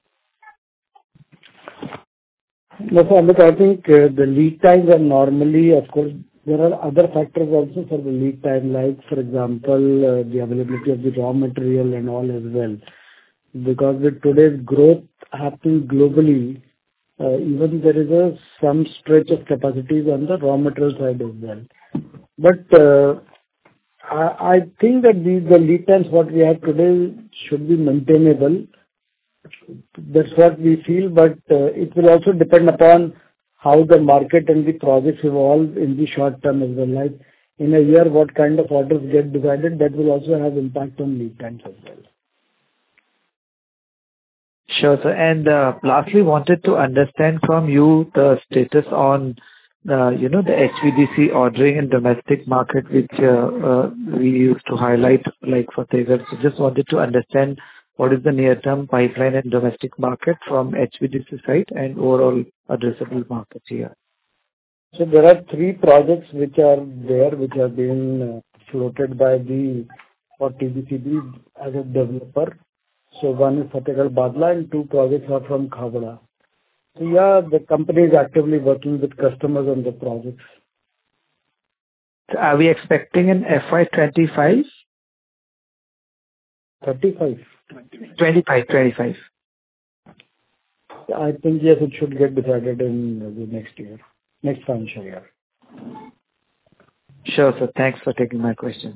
No, so Amit, I think uh, the lead times are normally, of course, there are other factors also for the lead time, like, for example, uh, the availability of the raw material and all as well. Because with today's growth happening globally, uh, even there is a some stretch of capacities on the raw material side as well. But uh, I, I think that these the lead times what we have today should be maintainable. That's what we feel, but uh, it will also depend upon how the market and the projects evolve in the short term as well. Like in a year, what kind of orders get decided, that will also have impact on lead times as well. Sure, sir. And uh, lastly, wanted to understand from you the status on, uh, you know, the H V D C ordering in domestic market, which uh, uh, we used to highlight, like for Tejas. So just wanted to understand what is the near-term pipeline in domestic market from H V D C side and overall addressable markets here. So there are three projects which are there, which have been uh, floated by the for T B C B as a developer. So one is Fatehgarh Bhadla and two projects are from Khavda. So yeah, the company is actively working with customers on the projects. So are we expecting an F Y twenty-five? thirty-five. twenty-five, twenty-five. I think, yes, it should get decided in the next year, next financial year. Sure, sir. Thanks for taking my question.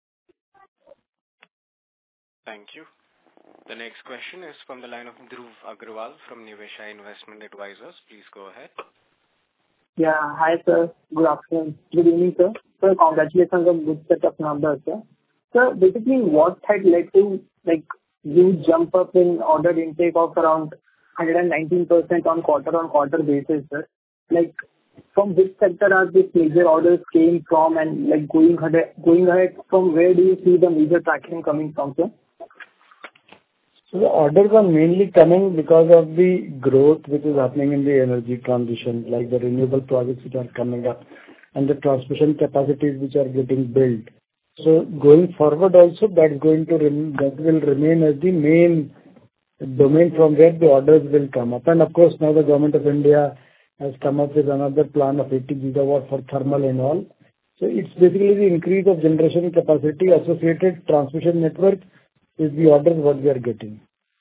Thank you. The next question is from the line of Dhruv Agrawal from Nivesha Investment Advisors. Please go ahead. Yeah. Hi, sir. Good afternoon. Good evening, sir. Sir, congratulations on good set of numbers, sir. Sir, basically, what had led to, like, huge jump up in order intake of around one hundred nineteen percent on quarter-on-quarter basis, sir? Like, from which sector are these major orders came from, and, like, going ahead, going ahead, from where do you see the major traction coming from, sir? So the orders are mainly coming because of the growth which is happening in the energy transition, like the renewable projects which are coming up and the transmission capacities which are getting built. So going forward also, that's going to rem- that will remain as the main domain from where the orders will come up. And of course, now the Government of India has come up with another plan of eighty gigawatt for thermal and all. So it's basically the increase of generation capacity associated transmission network is the orders what we are getting.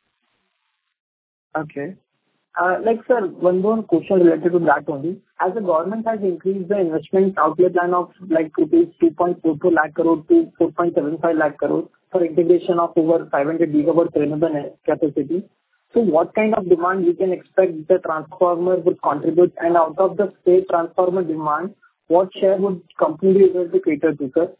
Okay. Uh, Like, sir, one more question related to that only. As the government has increased the investment outlay plan of like rupees two point four two lakh crore to four point seven five lakh crore for integration of over five hundred gigawatt renewable capacity. So what kind of demand we can expect the transformer would contribute, and out of the state transformer demand, what share would company be able to cater to, sir?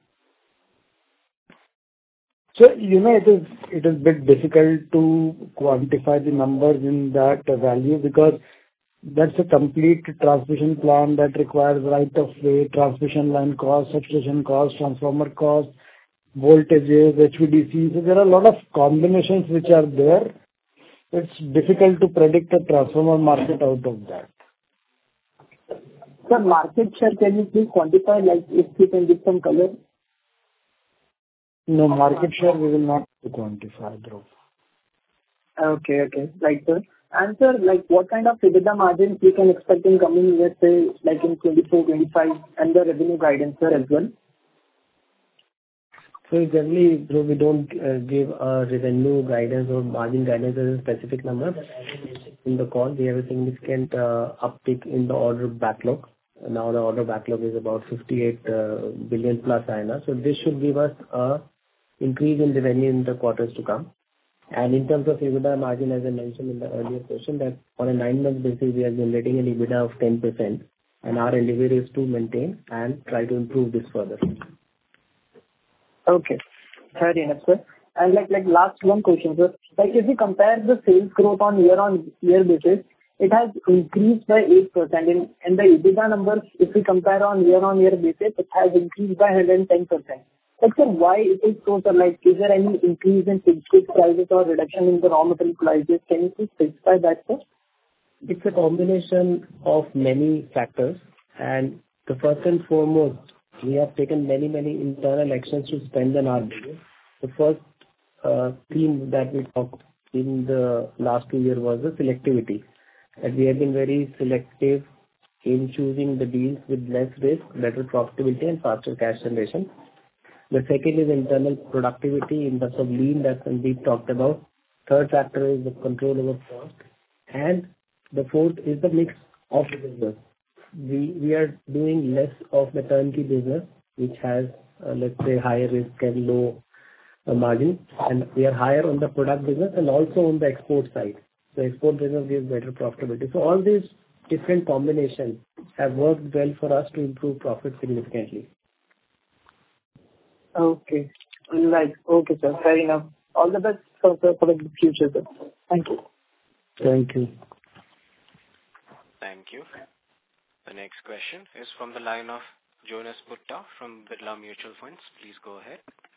So, you know, it is it is bit difficult to quantify the numbers in that value because that's a complete transmission plan that requires right of way, transmission line cost, substation cost, transformer cost, voltages, H V D C. So there are a lot of combinations which are there. It's difficult to predict a transformer market out of that. Sir, market share, can you please quantify, like, if you can give some color? No, market share we will not quantify, Dhruv. Okay, okay. Right, sir. And sir, like, what kind of EBITDA margins we can expect in coming years, say, like in twenty-four, twenty-five, and the revenue guidance, sir, as well? So generally, Dhruv, we don't uh, give a revenue guidance or margin guidance as a specific number. But as I mentioned in the call, we have a significant uh, uptick in the order backlog. Now the order backlog is about fifty-eight uh, billion plus I N R. So this should give us a increase in revenue in the quarters to come. And in terms of EBITDA margin, as I mentioned in the earlier question, that on a nine-month basis, we are generating an EBITDA of ten percent, and our endeavor is to maintain and try to improve this further. Okay. Fair enough, sir. And like, like last one question, sir. Like, if you compare the sales growth on year-on-year basis, it has increased by eight percent. In, and the EBITDA numbers, if we compare on year-on-year basis, it has increased by one hundred ten percent. Like, sir, why it is so, sir? Like, is there any increase in fixed goods prices or reduction in the raw material prices? Can you please specify that, sir? It's a combination of many factors. And the first and foremost, we have taken many, many internal actions to strengthen our business. The first uh, theme that we talked in the last two years was the selectivity. That we have been very selective in choosing the deals with less risk, better profitability, and faster cash generation. The second is internal productivity in terms of lean that Sandeep talked about. Third factor is the control over cost. And the fourth is the mix of the business. We we are doing less of the turnkey business, which has, uh, let's say, higher risk and low uh, margin. And we are higher on the product business and also on the export side. So export business gives better profitability. So all these different combinations have worked well for us to improve profit significantly. Okay. Right. Okay, sir. Fair enough. All the best for, for the future, sir. Thank you. Thank you. Thank you. The next question is from the line of Jonas Bhutta from Birla Mutual Funds. Please go ahead.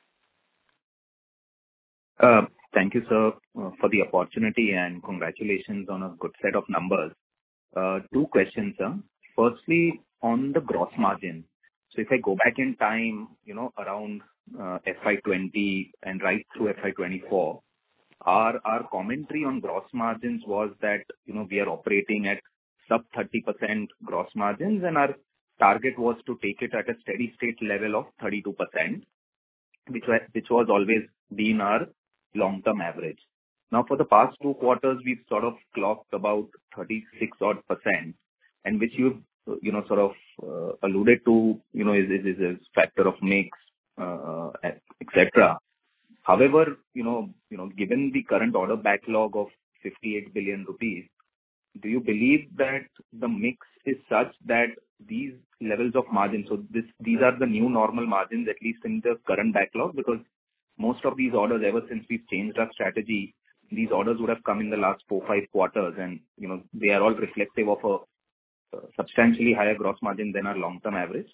Uh, Thank you, sir, uh, for the opportunity, and congratulations on a good set of numbers. Uh, Two questions, sir. Firstly, on the gross margin. So if I go back in time, you know, around uh, F Y twenty and right through F Y twenty-four, our our commentary on gross margins was that, you know, we are operating at sub thirty percent gross margins, and our target was to take it at a steady state level of thirty-two percent, which was, which was always been our long-term average. Now, for the past two quarters, we've sort of clocked about thirty-six odd percent, and which you've, you know, sort of uh, alluded to, you know, is, is, is a factor of mix, uh, et cetera. However, you know, you know, given the current order backlog of fifty-eight billion rupees, do you believe that the mix is such that these levels of margin, so this, these are the new normal margins, at least in the current backlog? Because most of these orders, ever since we've changed our strategy, these orders would have come in the last four, five quarters, and, you know, they are all reflective of a uh, substantially higher gross margin than our long-term average.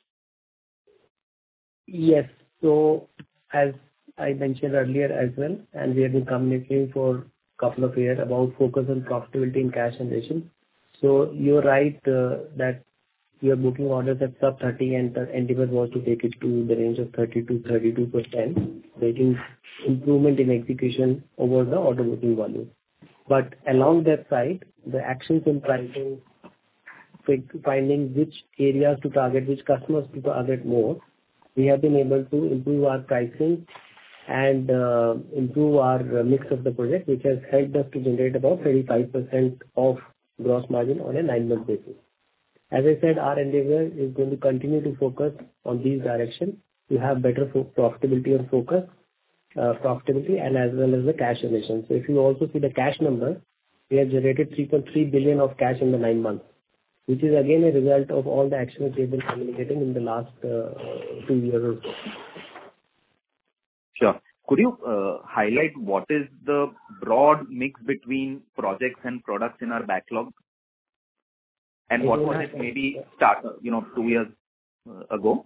Yes. So as I mentioned earlier as well, and we have been communicating for a couple of years about focus on profitability and cash generation. So you're right uh, that we are booking orders at sub thirty, and the endeavor was to take it to the range of thirty to thirty-two percent, making improvement in execution over the order booking volume. But along that side, the actions in pricing finding which areas to target, which customers to target more, we have been able to improve our pricing and uh, improve our uh, mix of the project, which has helped us to generate about thirty-five percent of gross margin on a nine-month basis. As I said, our endeavor is going to continue to focus on these directions to have better fo- profitability and focus, uh, profitability and as well as the cash generation. So if you also see the cash number, we have generated three point three billion of cash in the nine months, which is again a result of all the actions we have been communicating in the last uh, two years or so. Sure. Could you uh, highlight what is the broad mix between projects and products in our backlog? And what was it maybe start, you know, two years uh, ago?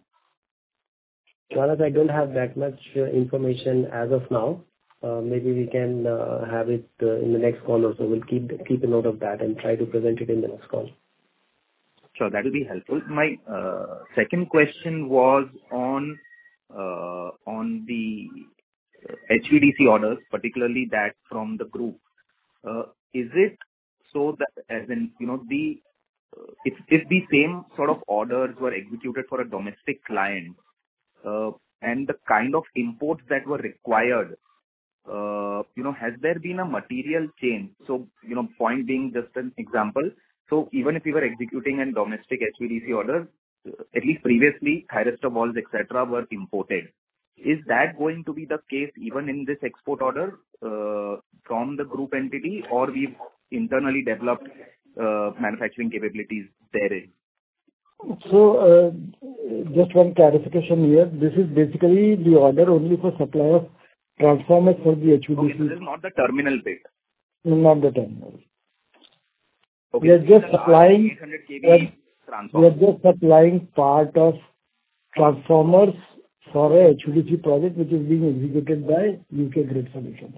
Jonas, I don't have that much uh, information as of now. Uh, maybe we can uh, have it uh, in the next call or so. We'll keep keep a note of that and try to present it in the next call. Sure, that will be helpful. My uh, second question was on uh, on the H V D C orders, particularly that from the group. Uh, Is it so that, as in, you know, the uh, if if the same sort of orders were executed for a domestic client, uh, and the kind of imports that were required, uh, you know, has there been a material change? So, you know, point being just an example. So even if we were executing a domestic H V D C order, uh, at least previously, thyristor valves, et cetera, were imported. Is that going to be the case even in this export order uh, from the group entity, or we've internally developed uh, manufacturing capabilities therein? So, uh, just one clarification here. This is basically the order only for supply of transformers for the H V D C. Okay, this is not the terminal bit. Not the terminal. Okay, we are just supplying. eight hundred We are, kV we transformer. are just supplying part of transformers for a H V D C project which is being executed by U K Grid Solutions.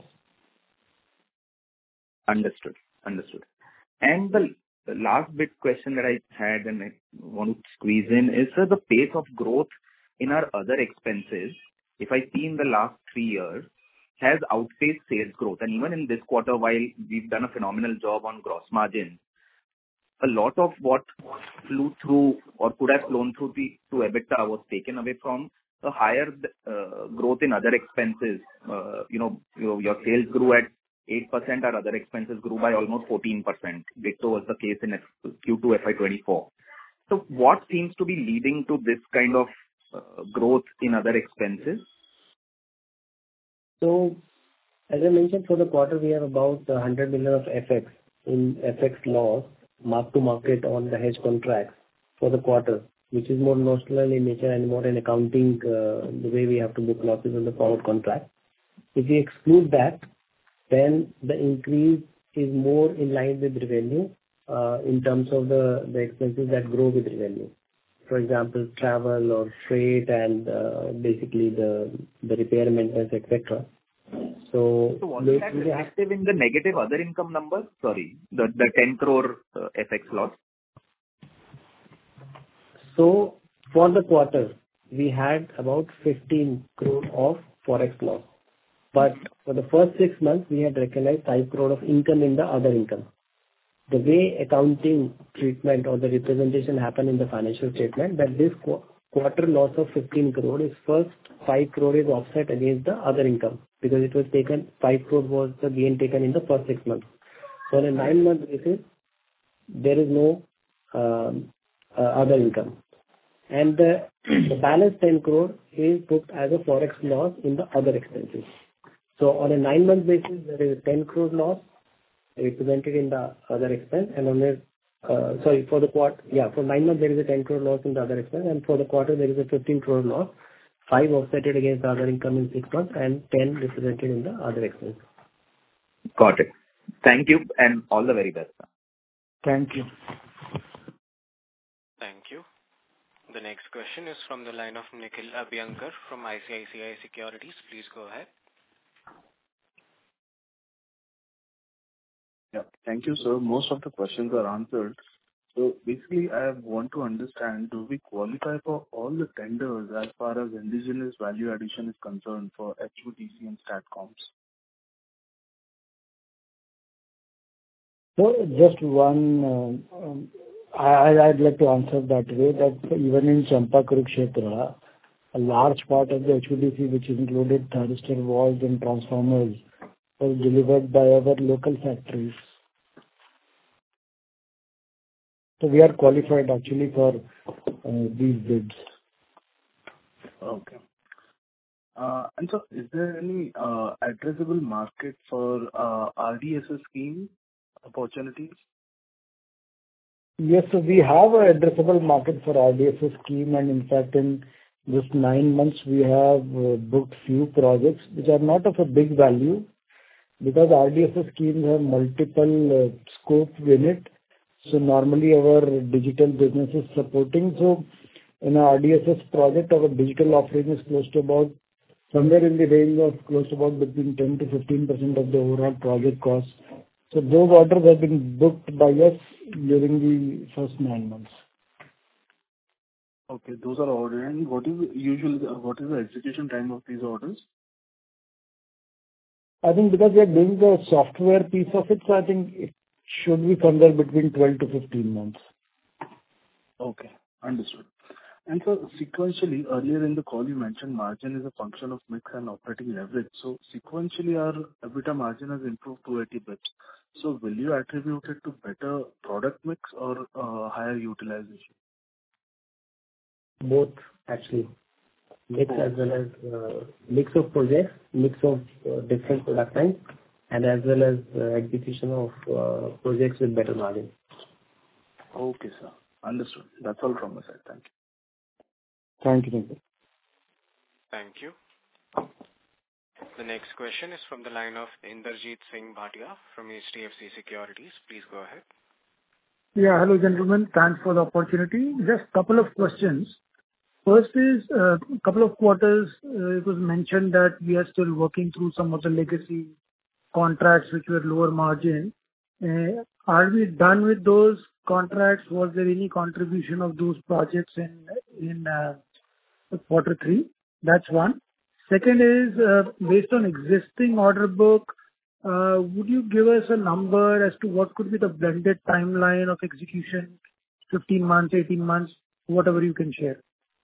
Understood. Understood. And the the last bit question that I had and I want to squeeze in is, sir, the pace of growth in our other expenses, if I see in the last three years, has outpaced sales growth. And even in this quarter, while we've done a phenomenal job on gross margin, a lot of what flew through or could have flown through the to EBITDA was taken away from a higher uh, growth in other expenses. Uh, you know, your, your sales grew at eight percent, our other expenses grew by almost fourteen percent. Ditto was the case in Q two F Y twenty-four. So what seems to be leading to this kind of uh, growth in other expenses? So, as I mentioned, for the quarter, we have about one hundred million of F X in F X loss, mark to market on the hedge contracts for the quarter, which is more notional in nature and more in accounting, uh, the way we have to book losses on the forward contract. If we exclude that, then the increase is more in line with revenue, uh, in terms of the, the expenses that grow with revenue. For example, travel or freight and uh, basically the the repair maintenance, et cetera. So, So was that reflective in the negative other income numbers? Sorry, the the ten crore uh, F X loss. So for the quarter, we had about fifteen crore of forex loss. But for the first six months, we had recognized five crore of income in the other income. The way accounting treatment or the representation happened in the financial statement, that this qu- quarter loss of fifteen crore is first five crore is offset against the other income, because it was taken, five crore was the gain taken in the first six months. So on a nine month basis, there is no um, uh, other income. And the, the balance ten crore is booked as a forex loss in the other expenses. So on a nine month basis, there is a ten crore loss represented in the other expense, and on a uh, sorry for the quarter, yeah, for nine months there is a ten crore loss in the other expense, and for the quarter there is a fifteen crore loss, five offsetted against the other income in six months, and ten represented in the other expense. Got it. Thank you, and all the very best, sir. Thank you. Thank you. The next question is from the line of Nikhil Abhyankar from I C I C I Securities. Please go ahead. Yeah. Thank you, sir. Most of the questions are answered. So basically, I want to understand, do we qualify for all the tenders as far as indigenous value addition is concerned for H V D C and STATCOMs? So just one, um, um, I- I'd like to answer that way, that even in Champa-Kurukshetra, a large part of the H V D C, which included thyristor valves and transformers, was delivered by our local factories. So we are qualified actually for uh, these bids. Okay. Uh, And so is there any uh, addressable market for uh, R D S S scheme opportunities? Yes, so we have an addressable market for R D S S scheme, and in fact, in just nine months, we have uh, booked few projects which are not of a big value, because R D S S schemes have multiple uh, scopes in it. So normally our digital business is supporting. So in a R D S S project, our digital offering is close to about somewhere in the range of close to about between ten to fifteen percent of the overall project cost. So those orders have been booked by us during the first nine months. Okay, those are ordered. And what is usually the- what is the execution time of these orders? I think because we are doing the software piece of it, so I think it should be somewhere between twelve to fifteen months. Okay, understood. And so sequentially, earlier in the call, you mentioned margin is a function of mix and operating leverage. So sequentially, our EBITDA margin has improved to eighty basis points. So will you attribute it to better product mix or uh, higher utilization? Both, actually. Mix as well as uh, mix of projects, mix of uh, different product lines, and as well as uh, execution of uh, projects with better margin. Okay, sir. Understood. That's all from my side. Thank you. Thank you. Thank you. Thank you. The next question is from the line of Inderjeet Singh Bhatia from H D F C Securities. Please go ahead. Yeah. Hello, gentlemen. Thanks for the opportunity. Just a couple of questions. First is, a uh, couple of quarters, uh, it was mentioned that we are still working through some of the legacy contracts which were lower margin. Uh, Are we done with those contracts? Was there any contribution of those projects in in uh, quarter three? That's one. Second is, uh, based on existing order book, uh, would you give us a number as to what could be the blended timeline of execution, fifteen months, eighteen months, whatever you can share?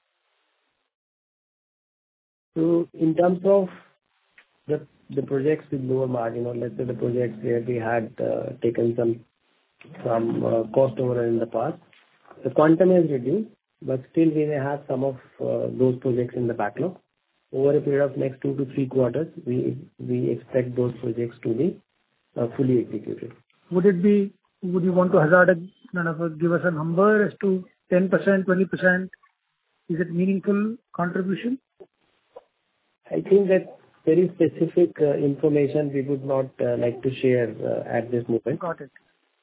So in terms of the the projects with lower margin, or let's say the projects where we had uh, taken some some uh, cost overrun in the past, the quantum is reduced, but still we may have some of uh, those projects in the backlog. Over a period of next two to three quarters, we we expect those projects to be uh, fully executed. Would it be? Would you want to hazard a kind of a, give us a number as to ten percent, twenty percent? Is it meaningful contribution? I think that very specific uh, information we would not uh, like to share uh, at this moment. Got it.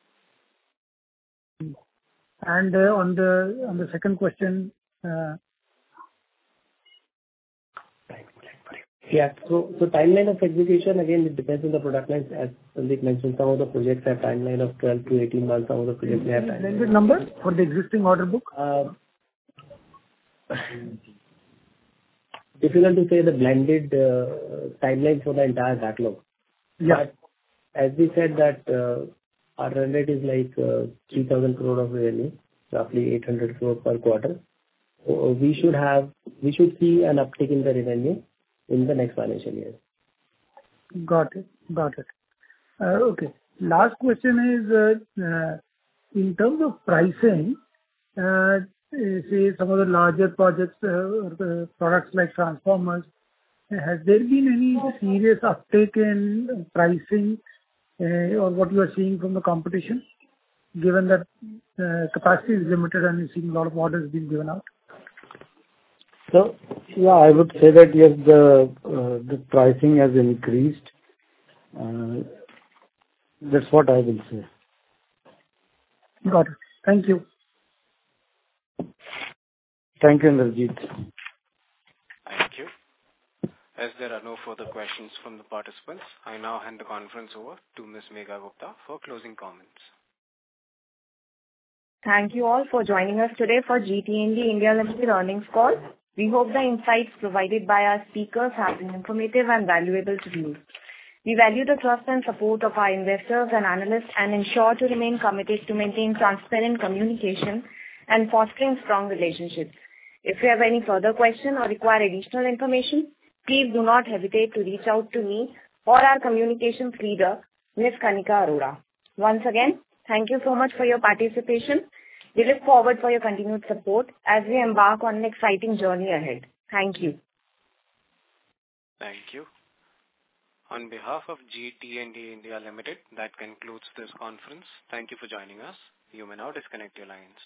And uh, on the on the second question, uh, yeah. So so timeline of execution, again, it depends on the product lines. As Sandeep mentioned, some of the projects have timeline of twelve to eighteen months. Some of the projects may have timeline. blended numbers for the existing order book? Uh, Difficult to say the blended uh, timeline for the entire backlog. Yeah. But as we said that uh, our run rate is like uh, three thousand crore of revenue, roughly eight hundred crore per quarter. So we should have, we should see an uptick in the revenue in the next financial year. Got it. Got it. Uh, Okay. Last question is, uh, uh, in terms of pricing, uh, say some of the larger projects, uh, or the products like transformers, has there been any serious uptake in pricing, uh, or what you are seeing from the competition, given that uh, capacity is limited and you're seeing a lot of orders being given out? So, yeah, I would say that, yes, the uh, the pricing has increased. Uh, That's what I will say. Got it. Thank you. Thank you, Inderjeet. Thank you. As there are no further questions from the participants, I now hand the conference over to Miz Megha Gupta for closing comments. Thank you all for joining us today for G T N D India Limited earnings call. We hope the insights provided by our speakers have been informative and valuable to you. We value the trust and support of our investors and analysts and ensure to remain committed to maintain transparent communication and fostering strong relationships. If you have any further question or require additional information, please do not hesitate to reach out to me or our communications leader, Miz Kanika Arora. Once again, thank you so much for your participation. We look forward for your continued support as we embark on an exciting journey ahead. Thank you. Thank you. On behalf of G T N D India Limited, that concludes this conference. Thank you for joining us. You may now disconnect your lines.